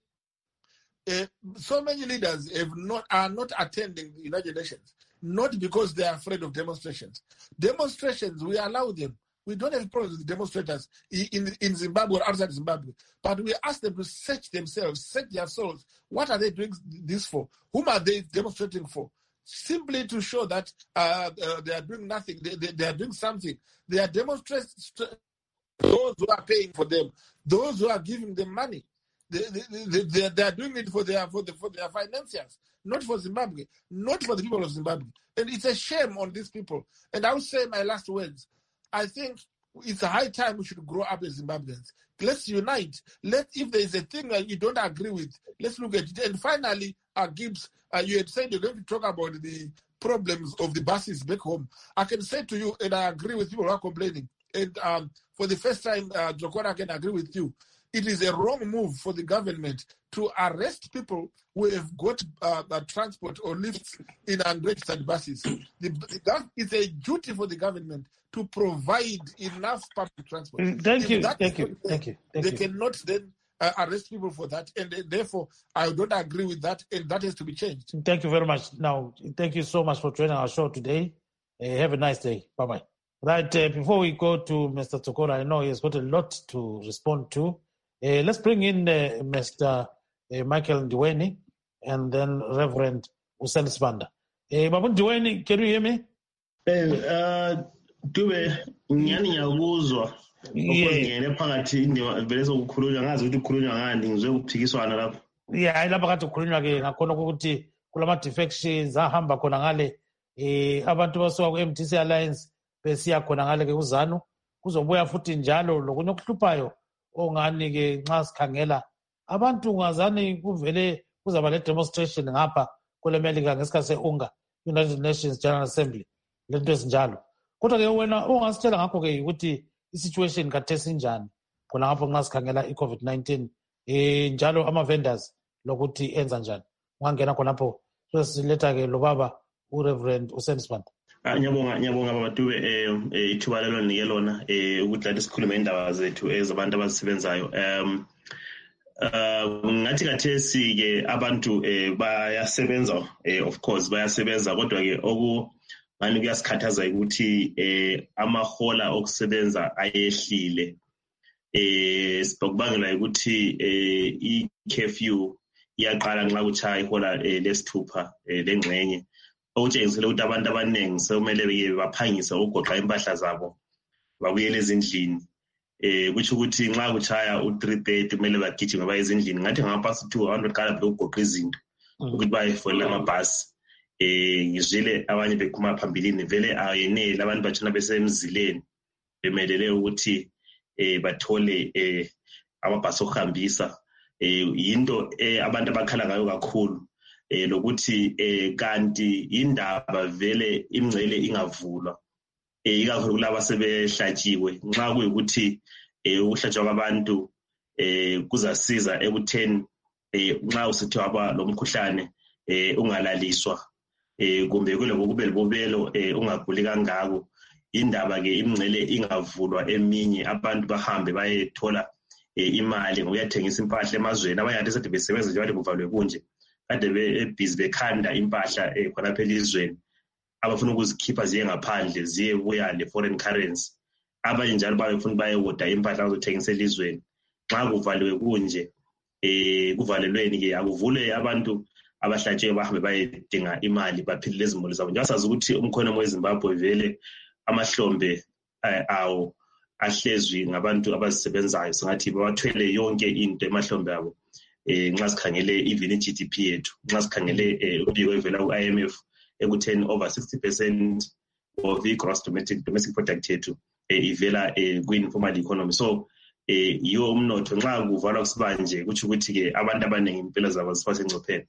Uh, so many leaders have not are not attending the United Nations, not because they are afraid of demonstrations. Demonstrations, we allow them. We don't have problems with demonstrators in, in Zimbabwe or outside Zimbabwe, but we ask them to search themselves, search their souls. What are they doing this for? Whom are they demonstrating for? Simply to show that uh, uh, they are doing nothing. They, they, they are doing something. They are demonstrating those who are paying for them, those who are giving them money. They, they, they, they are doing it for their for, the, for their financiers, not for Zimbabwe, not for the people of Zimbabwe. And it's a shame on these people. And I will say my last words. I think it's a high time we should grow up as Zimbabweans. Let's unite. Let if there is a thing that you don't agree with, let's look at it. And finally, uh, Gibbs, uh, you had said you're going to talk about the problems of the buses back home. I can say to you, and I agree with people who are complaining. And um, for the first time, uh, Jokora, I can agree with you. It is a wrong move for the government to arrest people who have got uh, uh, transport or lifts in unregistered buses. The, the gov- it's a duty for the government to provide enough public transport. Thank If you, that thank is you, not there, thank you, thank they you. cannot then uh, arrest people for that, and uh, therefore I don't agree with that, and that has to be changed. Thank you very much. Now, thank you so much for joining our show today. Uh, have a nice day. Bye-bye. Right, uh, before we go to Mister Tsokora, I know he has got a lot to respond to. Uh, let's bring in uh, Mister Uh, Michael Ndiweni and then Reverend Usen Sibanda. Uh, Babu Ndiweni, can you hear me? Eh, uh, Dube, ngiyani ngiyakuzwa. Ngiyene phakathi vele sokukhulunywa ngazi ukuthi ukukhulunywa ngani ngizwe ukuphikiswana lapho. Yeah, ilapha kade kukhulunywa ke ngakhona ukuthi kulama defections ahamba khona ngale eh abantu basuka ku M D C Alliance besiya khona ngale ke kuZanu kuzobuya futhi njalo lokunye okuhluphayo ongani ke nxa sikhangela abantu ngazani kuvele kuzaba le demonstration ngapha kule America ngesikhathi se-UNGA, United Nations General Assembly, lento ezinjalo. Kodwa ke wena ongasitshela ngakho ke ukuthi i-situation khathesi injani khona ngapho nxa sikhangela i-COVID nineteen eh njalo ama-vendors lokuthi enza njani. Ungangena khonapho sesiletha ke lo baba uReverend Usen Sibanda. Ngiyabonga ngiyabonga baba Dube eh ithuba lelo nike lona eh ukuthi lathi sikhulume indaba zethu ezabantu abazisebenzayo. Um Uh, ngathi kathesi ke abantu eh, bayasebenza eh, of course bayasebenza kodwa ke oku ngani kuyasikhathaza ukuthi eh, amahola okusebenza ayehlile eh sibukubangela ukuthi eh, i-curfew iyaqala nxa kuchaya ihola eh, lesithupha eh, lengxenye okutshengisela ukuthi abantu abaningi sekumele baphangise ukugoqa impahla zabo babuyele ezindlini. Eh kuthi ukuthi nxa kuchaya u three thirty kumele bagijime baye ezindlini ngathi ngapasi two abantu beqala ukugoqa izinto ukuthi bayefolela amabhasi. Eh ngizwile abanye bekhuma phambilini vele ayenele abantu batshona besemzileni bemelele ukuthi eh bathole eh amabhasi okuhambisa. Eh into eh abantu abakhala ngayo kakhulu eh lokuthi eh kanti indaba vele imngcele ingavulwa. Eh ikakhulu laba sebehlatshiwe nxa kuyikuthi eh ukuhlatshwa kwabantu eh kuzasiza ekutheni eh nxa usithi waba lomkhuhlane eh ungalaliswa eh kumbe kule kube libobelo eh ungaguli kangako indaba ke imngcele ingavulwa eminye abantu bahambe bayethola eh imali ngokuyathengisa impahla emazweni abanye ade sethi besebenza nje bathi kuvalwe kunje kade be busy bekhanda impahla eh khona phela izweni abafuna ukuzikhipha ziye ngaphandle ziye buya le foreign currency abanye njalo bayefuna bayewoda impahla azothengisa elizweni nxa kuvaliwe kunje eh kuvalelweni ke akuvule abantu abahlatshiwe bahambe bayedinga imali baphilile izimuli zabo. Njasazi ukuthi umkhono weZimbabwe vele amahlombe awo ahlezwi ngabantu abazisebenzayo singathi bawathwele yonke into emahlombe abo eh nxa sikhangele even i-G D P yethu nxa sikhangele ubiko evela ku-I M F ekutheni over sixty percent of i-gross domestic domestic product yethu eh ivela eh kwi-informal economy. So eh yiwo umnotho nxa kuvalwa kusibanje kuthi ukuthi ke abantu abaningi impilo zabo zifasengcopheni.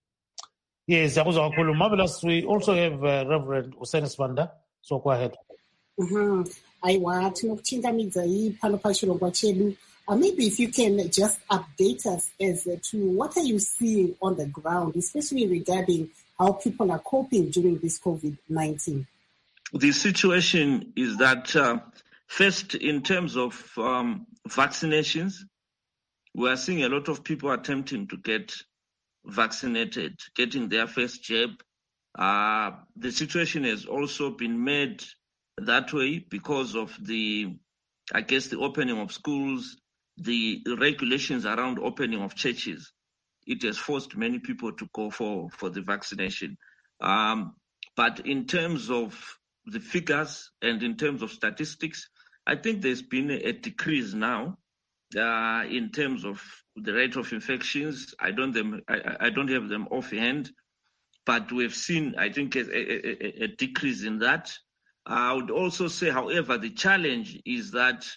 Yes, yakuzwa kakhulu. Marvelous. We also have uh, Reverend Usen Sibanda. So go ahead. Mhm. Aiwa tinokuthingamidza pano pachirongwa chedu. Uh, maybe if you can just update us as uh, to what are you seeing on the ground, especially regarding how people are coping during this COVID nineteen. The situation is that uh, first, in terms of um, vaccinations, we are seeing a lot of people attempting to get vaccinated, getting their first jab. Uh, the situation has also been made that way because of the, I guess, the opening of schools, the regulations around opening of churches. It has forced many people to go for, for the vaccination. Um, but in terms of the figures and in terms of statistics, I think there's been a, a decrease now uh, in terms of the rate of infections. I don't them I, I don't have them offhand, but we've seen, I think, a, a, a decrease in that. I would also say, however, the challenge is that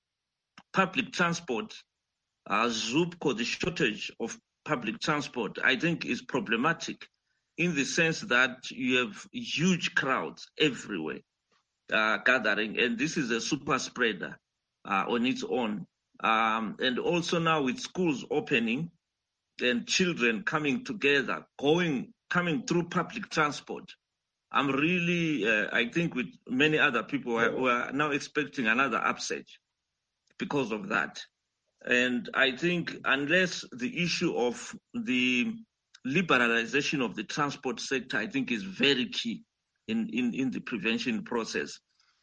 public transport, uh, ZUPCO, the shortage of public transport, I think is problematic in the sense that you have huge crowds everywhere uh, gathering, and this is a super spreader uh, on its own. Um, and also now with schools opening, and children coming together, going, coming through public transport. I'm really, uh, I think with many other people, yeah. we are now expecting another upsurge because of that. And I think unless the issue of the liberalization of the transport sector, I think is very key in, in, in the prevention process.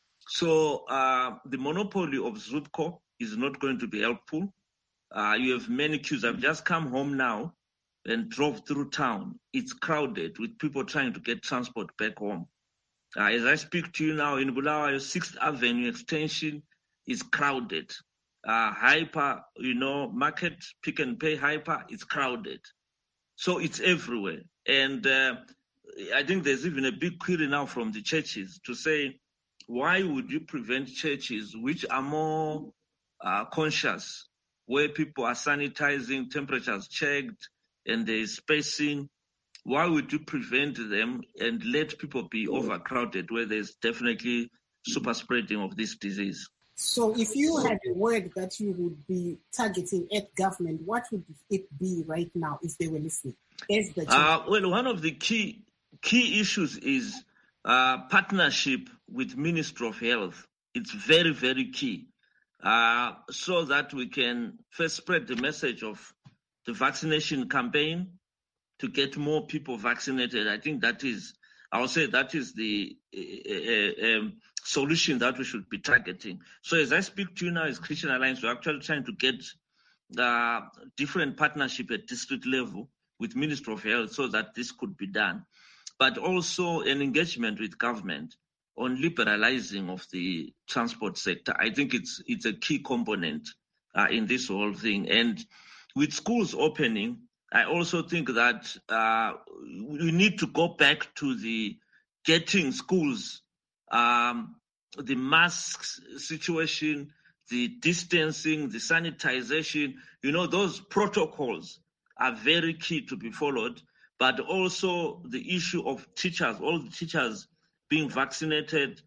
So uh, the monopoly of Zupco is not going to be helpful. Uh, you have many queues. I've just come home now and drove through town. It's crowded with people trying to get transport back home. Uh, as I speak to you now, in Bulawayo, sixth Avenue extension is crowded. Uh, hyper, you know, market, Pick and Pay hyper, it's crowded. So it's everywhere. And uh, I think there's even a big query now from the churches to say, why would you prevent churches which are more uh, conscious, where people are sanitizing, temperatures checked, and there is spacing? Why would you prevent them and let people be overcrowded where there's definitely super spreading of this disease? So if you had a word that you would be targeting at government, what would it be right now if they were listening? As the uh, well, one of the key key issues is uh, partnership with Ministry of Health. It's very, very key uh, so that we can first spread the message of the vaccination campaign to get more people vaccinated. I think that is, I would say that is the uh, uh, um, solution that we should be targeting. So as I speak to you now as Christian Alliance, we're actually trying to get uh, different partnership at district level with Ministry of Health so that this could be done. But also an engagement with government on liberalizing of the transport sector. I think it's it's a key component uh, in this whole thing. And with schools opening, I also think that uh, we need to go back to the getting schools Um, the masks situation, the distancing, the sanitization, you know, those protocols are very key to be followed, but also the issue of teachers, all the teachers being vaccinated,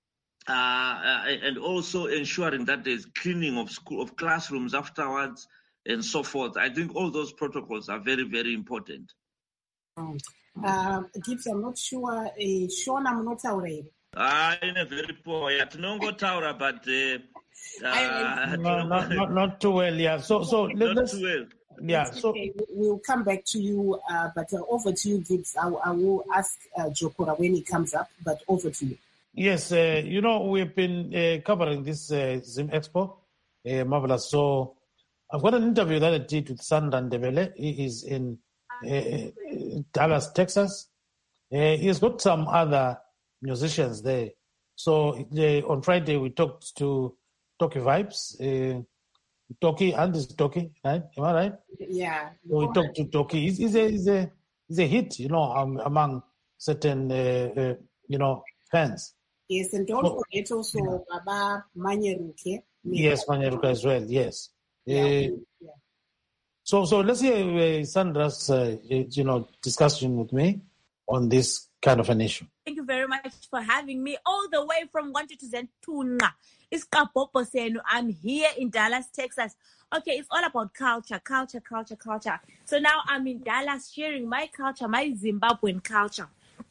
uh, and also ensuring that there's cleaning of school, of classrooms afterwards, and so forth. I think all those protocols are very, very important. Uh, Gibbs, I'm not sure. Uh, Sean, I'm not aware. Ah, in a very poor. Yeah, to know what Taura, but uh, uh, no, not, not not too well. Yeah. So so not let's, too well. Yeah. So okay. We'll come back to you, uh, but uh, over to you, Gibbs. I, I will ask uh, Jokora when he comes up, but over to you. Yes, uh, you know we've been uh, covering this uh, Zim Expo, uh, marvelous. So I've got an interview that I did with Sandan Debele. He is in uh, Dallas, Texas. Uh, he's got some other musicians there. So uh, on Friday we talked to Toki Vibes, uh, Toki and this Toki, right? Am I right? Yeah. So we talked to Toki. He's, he's a he's a he's a hit, you know, um, among certain uh, uh, you know fans. Yes, and don't so, forget also Baba Manyeruke. Yes, Manyeruke as well. Yes. Yeah. Uh, yeah. So so let's hear uh, Sandra's uh, you know discussion with me on this kind of an issue. Thank you very much for having me all the way from Wanted to Zentuna. It's Kapopo Senu. I'm here in Dallas, Texas. Okay, it's all about culture, culture, culture, culture. So now I'm in Dallas sharing my culture, my Zimbabwean culture.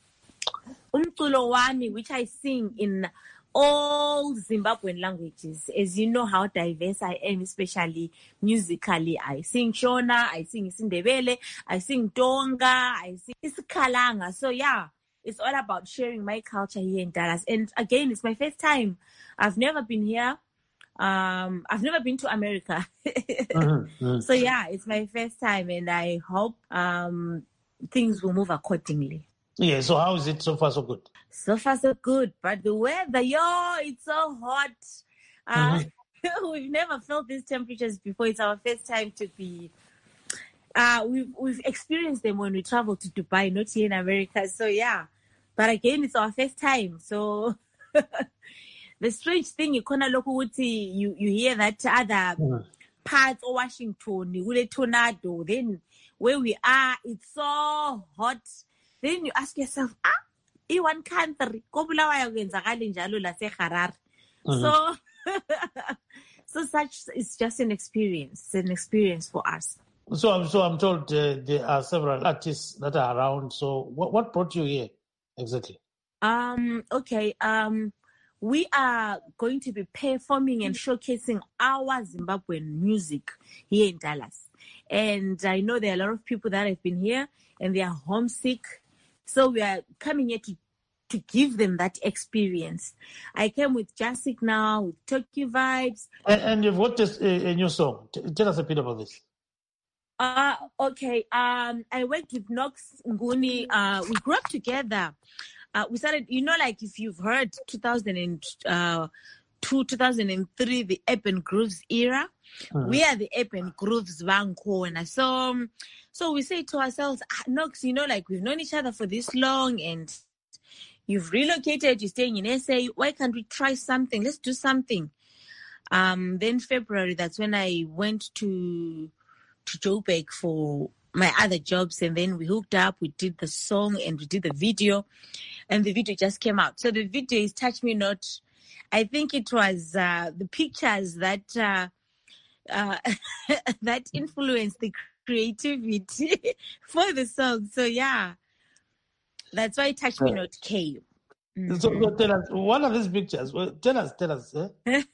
Umculo wami, which I sing in all Zimbabwean languages. As you know how diverse I am, especially musically. I sing Shona, I sing Isindebele, I sing Tonga, I sing Isikalanga. So yeah. It's all about sharing my culture here in Dallas. And again, it's my first time. I've never been here. Um, I've never been to America. mm-hmm, mm-hmm. So yeah, it's my first time and I hope um, things will move accordingly. Yeah, so how is it so far so good? So far so good. But the weather, yo, it's so hot. Uh, mm-hmm. We've never felt these temperatures before. It's our first time to be... Uh, we've, we've experienced them when we travel to Dubai, not here in America. So, yeah. But again, it's our first time. So, the strange thing, you you you hear that other mm-hmm. parts of Washington, you tornado. Then, where we are, it's so hot. Then you ask yourself, ah, in one country, mm-hmm. so, so such is just an experience. It's an experience for us. So I'm so I'm told uh, there are several artists that are around. So what what brought you here exactly? Um. Okay. Um. We are going to be performing and showcasing our Zimbabwean music here in Dallas. And I know there are a lot of people that have been here and they are homesick. So we are coming here to, to give them that experience. I came with Jasic now, with Tokyo Vibes. And, and you've got this, a, a new song. T- tell us a bit about this. Uh, okay. Um, I worked with Nox Nguni. Uh, we grew up together. Uh, we started, you know, like if you've heard two thousand two, two thousand three, the Urban Grooves era, mm-hmm. we are the Urban Grooves Vancona. So, so we say to ourselves, ah, Nox, you know, like we've known each other for this long and you've relocated, you're staying in S A. Why can't we try something? Let's do something. Um, then February, that's when I went to, to Joburg for my other jobs, and then we hooked up, we did the song and we did the video, and the video just came out. So the video is Touch Me Not. I think it was uh, the pictures that uh, uh, that influenced the creativity for the song. So yeah, that's why Touch Me Not came. Mm-hmm. So, so tell us, what are these pictures? Well, tell us, tell us. Eh?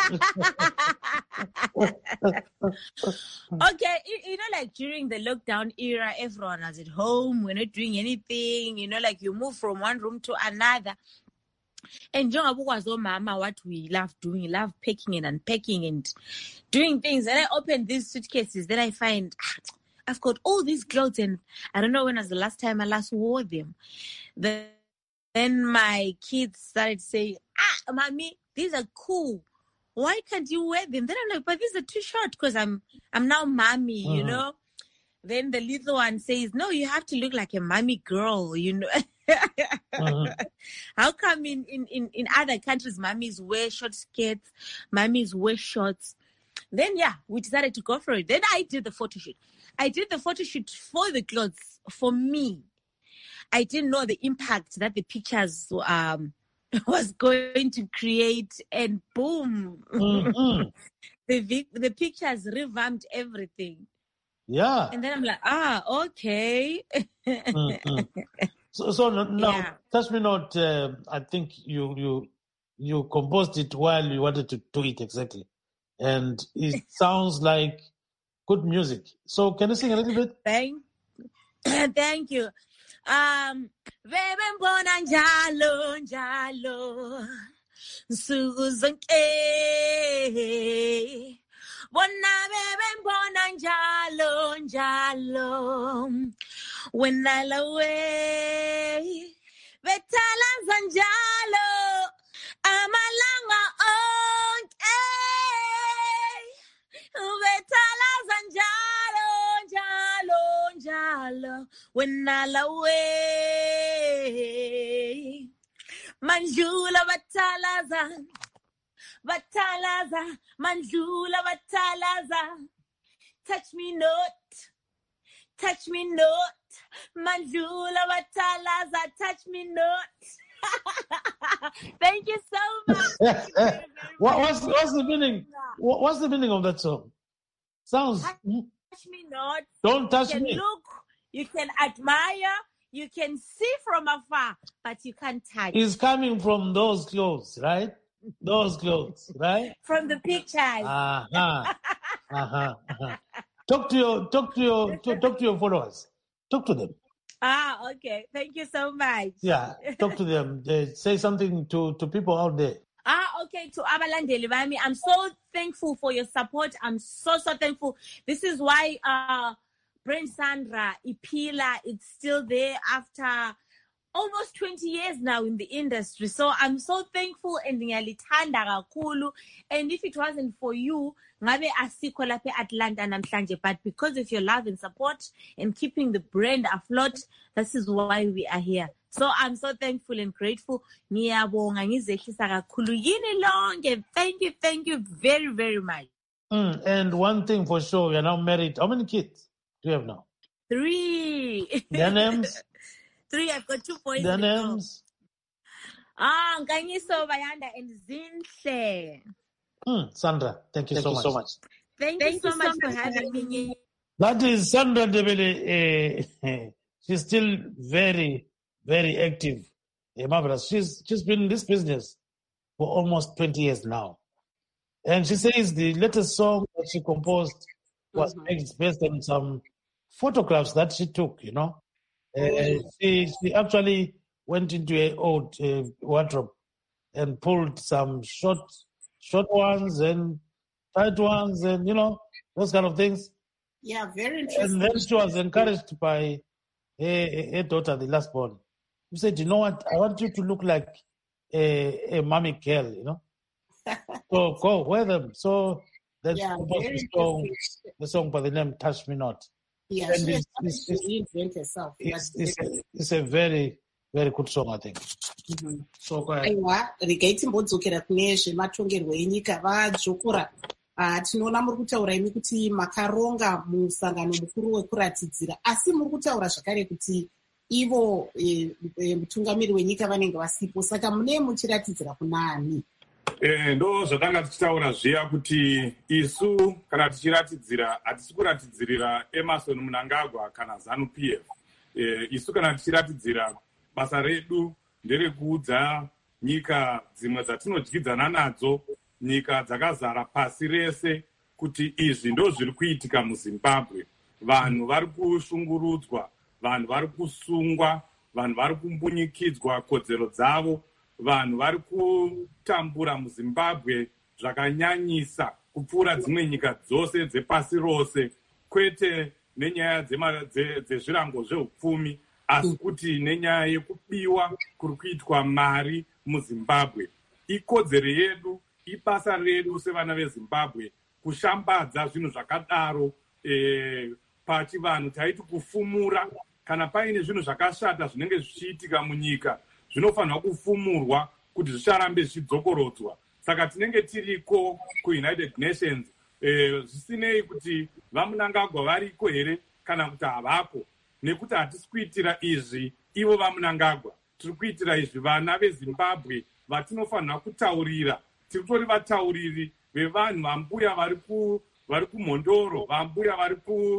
Okay, you, you know, like during the lockdown era, everyone was at home, we're not doing anything, you know, like you move from one room to another. And Jongabu was oh mama, what we love doing, we love packing and unpacking and doing things. And I opened these suitcases, then I find ah, I've got all these clothes, and I don't know when was the last time I last wore them. The, then my kids started saying, ah, mommy, these are cool. Why can't you wear them? Then I'm like, but these are too short because I'm I'm now mommy, mm-hmm. you know. Then the little one says, no, you have to look like a mommy girl, you know. mm-hmm. How come in, in, in, in other countries, mommies wear short skirts, mommies wear shorts? Then, yeah, we decided to go for it. Then I did the photo shoot. I did the photo shoot for the clothes, for me. I didn't know the impact that the pictures um was going to create, and boom, mm-hmm. the the pictures revamped everything. Yeah. And then I'm like, ah, okay. mm-hmm. So, so now, yeah. Touch Me Not, uh, I think you you you composed it while you wanted to do it exactly, and it sounds like good music. So, can you sing a little bit? Thank, thank you. Um, bebe mbona njalo njalo nsuku zonke bona bebe mbona njalo njalo wena lawe bethala njalo amalanga onke bethala njalo njalo njalo wena lawe manjula batalaza batalaza manjula batalaza touch me not touch me not manjula batalaza touch me not. Thank you so much. You very, very what, what's what's the meaning? What, what's the meaning of that song? Sounds touch me not. Don't touch you can me. Look, you can admire, you can see from afar, but you can't touch. It's coming from those clothes, right? Those clothes, right? From the pictures. Uh-huh. uh-huh. Uh-huh. Talk to your talk to your to, talk to your followers. Talk to them. Ah, okay. Thank you so much. Yeah, talk to them. Uh, say something to, to people out there. Ah, okay. To Abalandeli Bami, I'm so thankful for your support. I'm so, so thankful. This is why uh, Brent Sandra, Ipila, it's still there after almost twenty years now in the industry. So I'm so thankful and ngiyalithanda kakhulu. And if it wasn't for you, ngabe asikho lapha eAtlanta namhlanje, but because of your love and support and keeping the brand afloat, this is why we are here. So I'm so thankful and grateful. Ngiyabonga ngizehlisa kakhulu yini lonke. Thank you, thank you very, very much. Mm, and one thing for sure, you're now married. How many kids do you have now? Three. Their names? Three. I've got two boys. Their names? Ah, Nganyiso Bayanda and Zinhle. Hmm, Sandra, thank you, thank so, you much. so much. Thank, thank you so, so much for having me. That is Sandra Ndebele. Uh, she's still very, very active. Uh, marvelous. She's she's been in this business for almost twenty years now. And she says the latest song that she composed was mm-hmm. based on some photographs that she took, you know. Uh, she, she actually went into an old uh, wardrobe and pulled some short, short ones and tight ones and, you know, those kind of things. Yeah, very interesting. And then she was encouraged by her, her daughter, the last born. She said, you know what, I want you to look like a, a mommy girl, you know. So go wear them. So that's yeah, the song, the song by the name "Touch Me Not." Yeah, and she it's, has to reinvent herself. It's, it's, a, it's a very, very good song, I think. Mm-hmm. So go ahead. Aiwa, regai timbodzokera kune zvematongerwo enyika vadzokora. Uh, tinoona muri kutaura imi kuti makaronga musangano mukuru wekuratidzira, asi muri kutaura zvakare kuti ivo e, e, mutungamiri wenyika vanenge vasipo, saka mune muchiratidzira kunani? Eh, ndo zvatanga tichitaura zviya kuti isu kana tichiratidzira hatisi kuratidzirira Emerson Mnangagwa kana ZANU P F. Eh, isu kana tichiratidzira basa redu nderekuudza nyika dzimwe dzatinodyidzana nadzo, nyika dzakazara pasi rese, kuti izvi ndo zviri kuitika muZimbabwe. Vanhu vari kushungurudzwa, vanhu vari kusungwa, vanhu vari kumbunyikidzwa kodzero dzavo, vanhu vari kutambura muZimbabwe zvakanyanyisa kupfuura dzimwe nyika dzose dzepasi rose, kwete nenyaya dzezvirango zveupfumi, asi kuti nenyaya yekubiwa kuri kuitwa mari muZimbabwe. Ikodzero yedu, ibasa redu sevana veZimbabwe kushambadza zvinhu zvakadaro. E, pachivanhu taiti kufumura, kana paine zvinhu zvakashata zvinenge zvichiitika munyika, zvinofanirwa kufumurwa kuti zvicharambe zvichidzokorodzwa. Saka tinenge tiriko kuUnited Nations, eh, zvisinei kuti vaMnangagwa variko here kana kuti havako, nekuti hatisi kuitira izvi ivo vaMnangagwa, tiri kuitira izvi vana veZimbabwe vatinofanirwa kutaurira. Tiri kutori vatauriri vevanhu vambuya vari kumhondoro, vambuya vari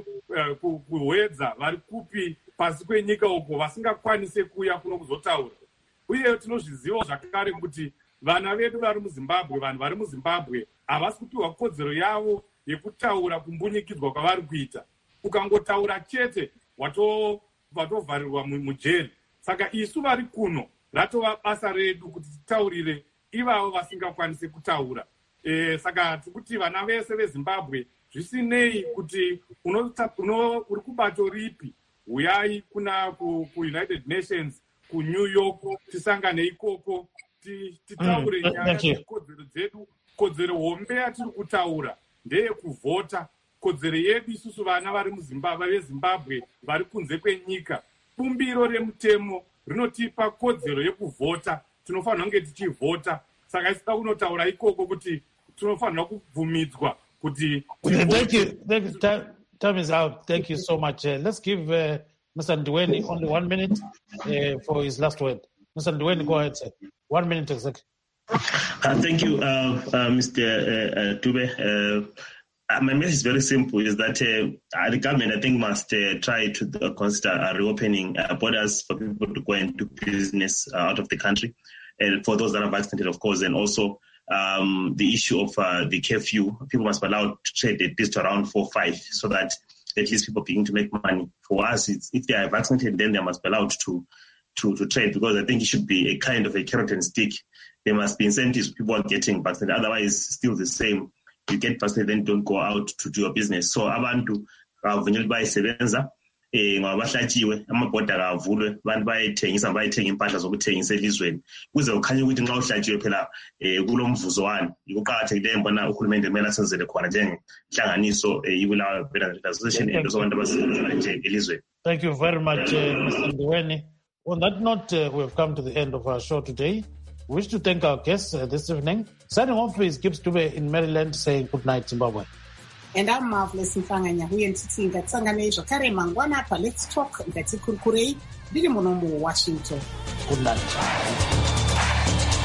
kuhwedza, vari kupi pasi kwenyika uko vasingakwanise kuuya kuno kuzotaura. Uye tinozviziva zvakare kuti vana vedu vari muZimbabwe, vanhu vari muZimbabwe havasi kupiwa kodzero yavo yekutaura kumbunyikidzwa kwavari kuita. Ukangotaura chete watovharirwa mujeri. Saka isu vari kuno ratova basa redu kuti titaurire ivavo vasingakwanise kutaura. E, saka tikuti vana vese veZimbabwe, zvisinei kuti uri kubato ripi, uyai kuna kuUnited Nations, kuNew York, tisangane ikoko, titaure nyaya dzekodzero dzedu. Kodzero hombe yatiri kutaura ndeye kuvhota. Kodzero yedu isusu vana vari muZimbabwe veZimbabwe vari kunze kwenyika. Bumbiro remutemo rinotipa kodzero yekuvhota, tinofanirwa kunge tichivhota. Saka isida kunotaura ikoko kuti tinofanirwa kubvumidzwa kuti. Thank you. Thank you. Time is out. Thank you so much. Uh, let's give uh, Mister Ndweni only one minute uh, for his last word. Mister Ndweni, go ahead, sir. One minute exactly. Uh, thank you, uh, uh, Mister Uh, uh, Dube. Uh, uh, my message is very simple: is that uh, the government, I think, must uh, try to uh, consider uh, reopening uh, borders for people to go and do business uh, out of the country, and for those that are vaccinated, of course, and also um, the issue of uh, the curfew. People must be allowed to trade at least around four five, so that at least people begin to make money. For us, it's, if they are vaccinated, then they must be allowed to, to, to trade, because I think it should be a kind of a carrot and stick. There must be incentives people are getting vaccinated. Otherwise, still the same. You get vaccinated, then don't go out to do your business. So abantu bavunyelwa bayisebenza eh ngoba bahlatshiwe amabhoda akavulwe, abantu bayithengisa bayithenga impahla zokuthengisa elizweni kuze ukhanye ukuthi nxa uhlatshiwe phela eh kulomvuzo wani. Ukuqhakathekile mbona uhulumende kumele asenzele khona njengenhlanganiso ibulawa Veterans Association and abantu abasebenza nje elizweni. Thank you very much, uh, Mister Ndweni. On that note, uh, we have come to the end of our show today. We wish to thank our guests uh, this evening. Signing off is Gibbs Dube in Maryland saying good night, Zimbabwe. And I'm Marvelous Mfanganya huye ntiti ngatsangane zvakare mangwana pa Let's Talk ngati kurukurei ndiri munombo Washington. Good night.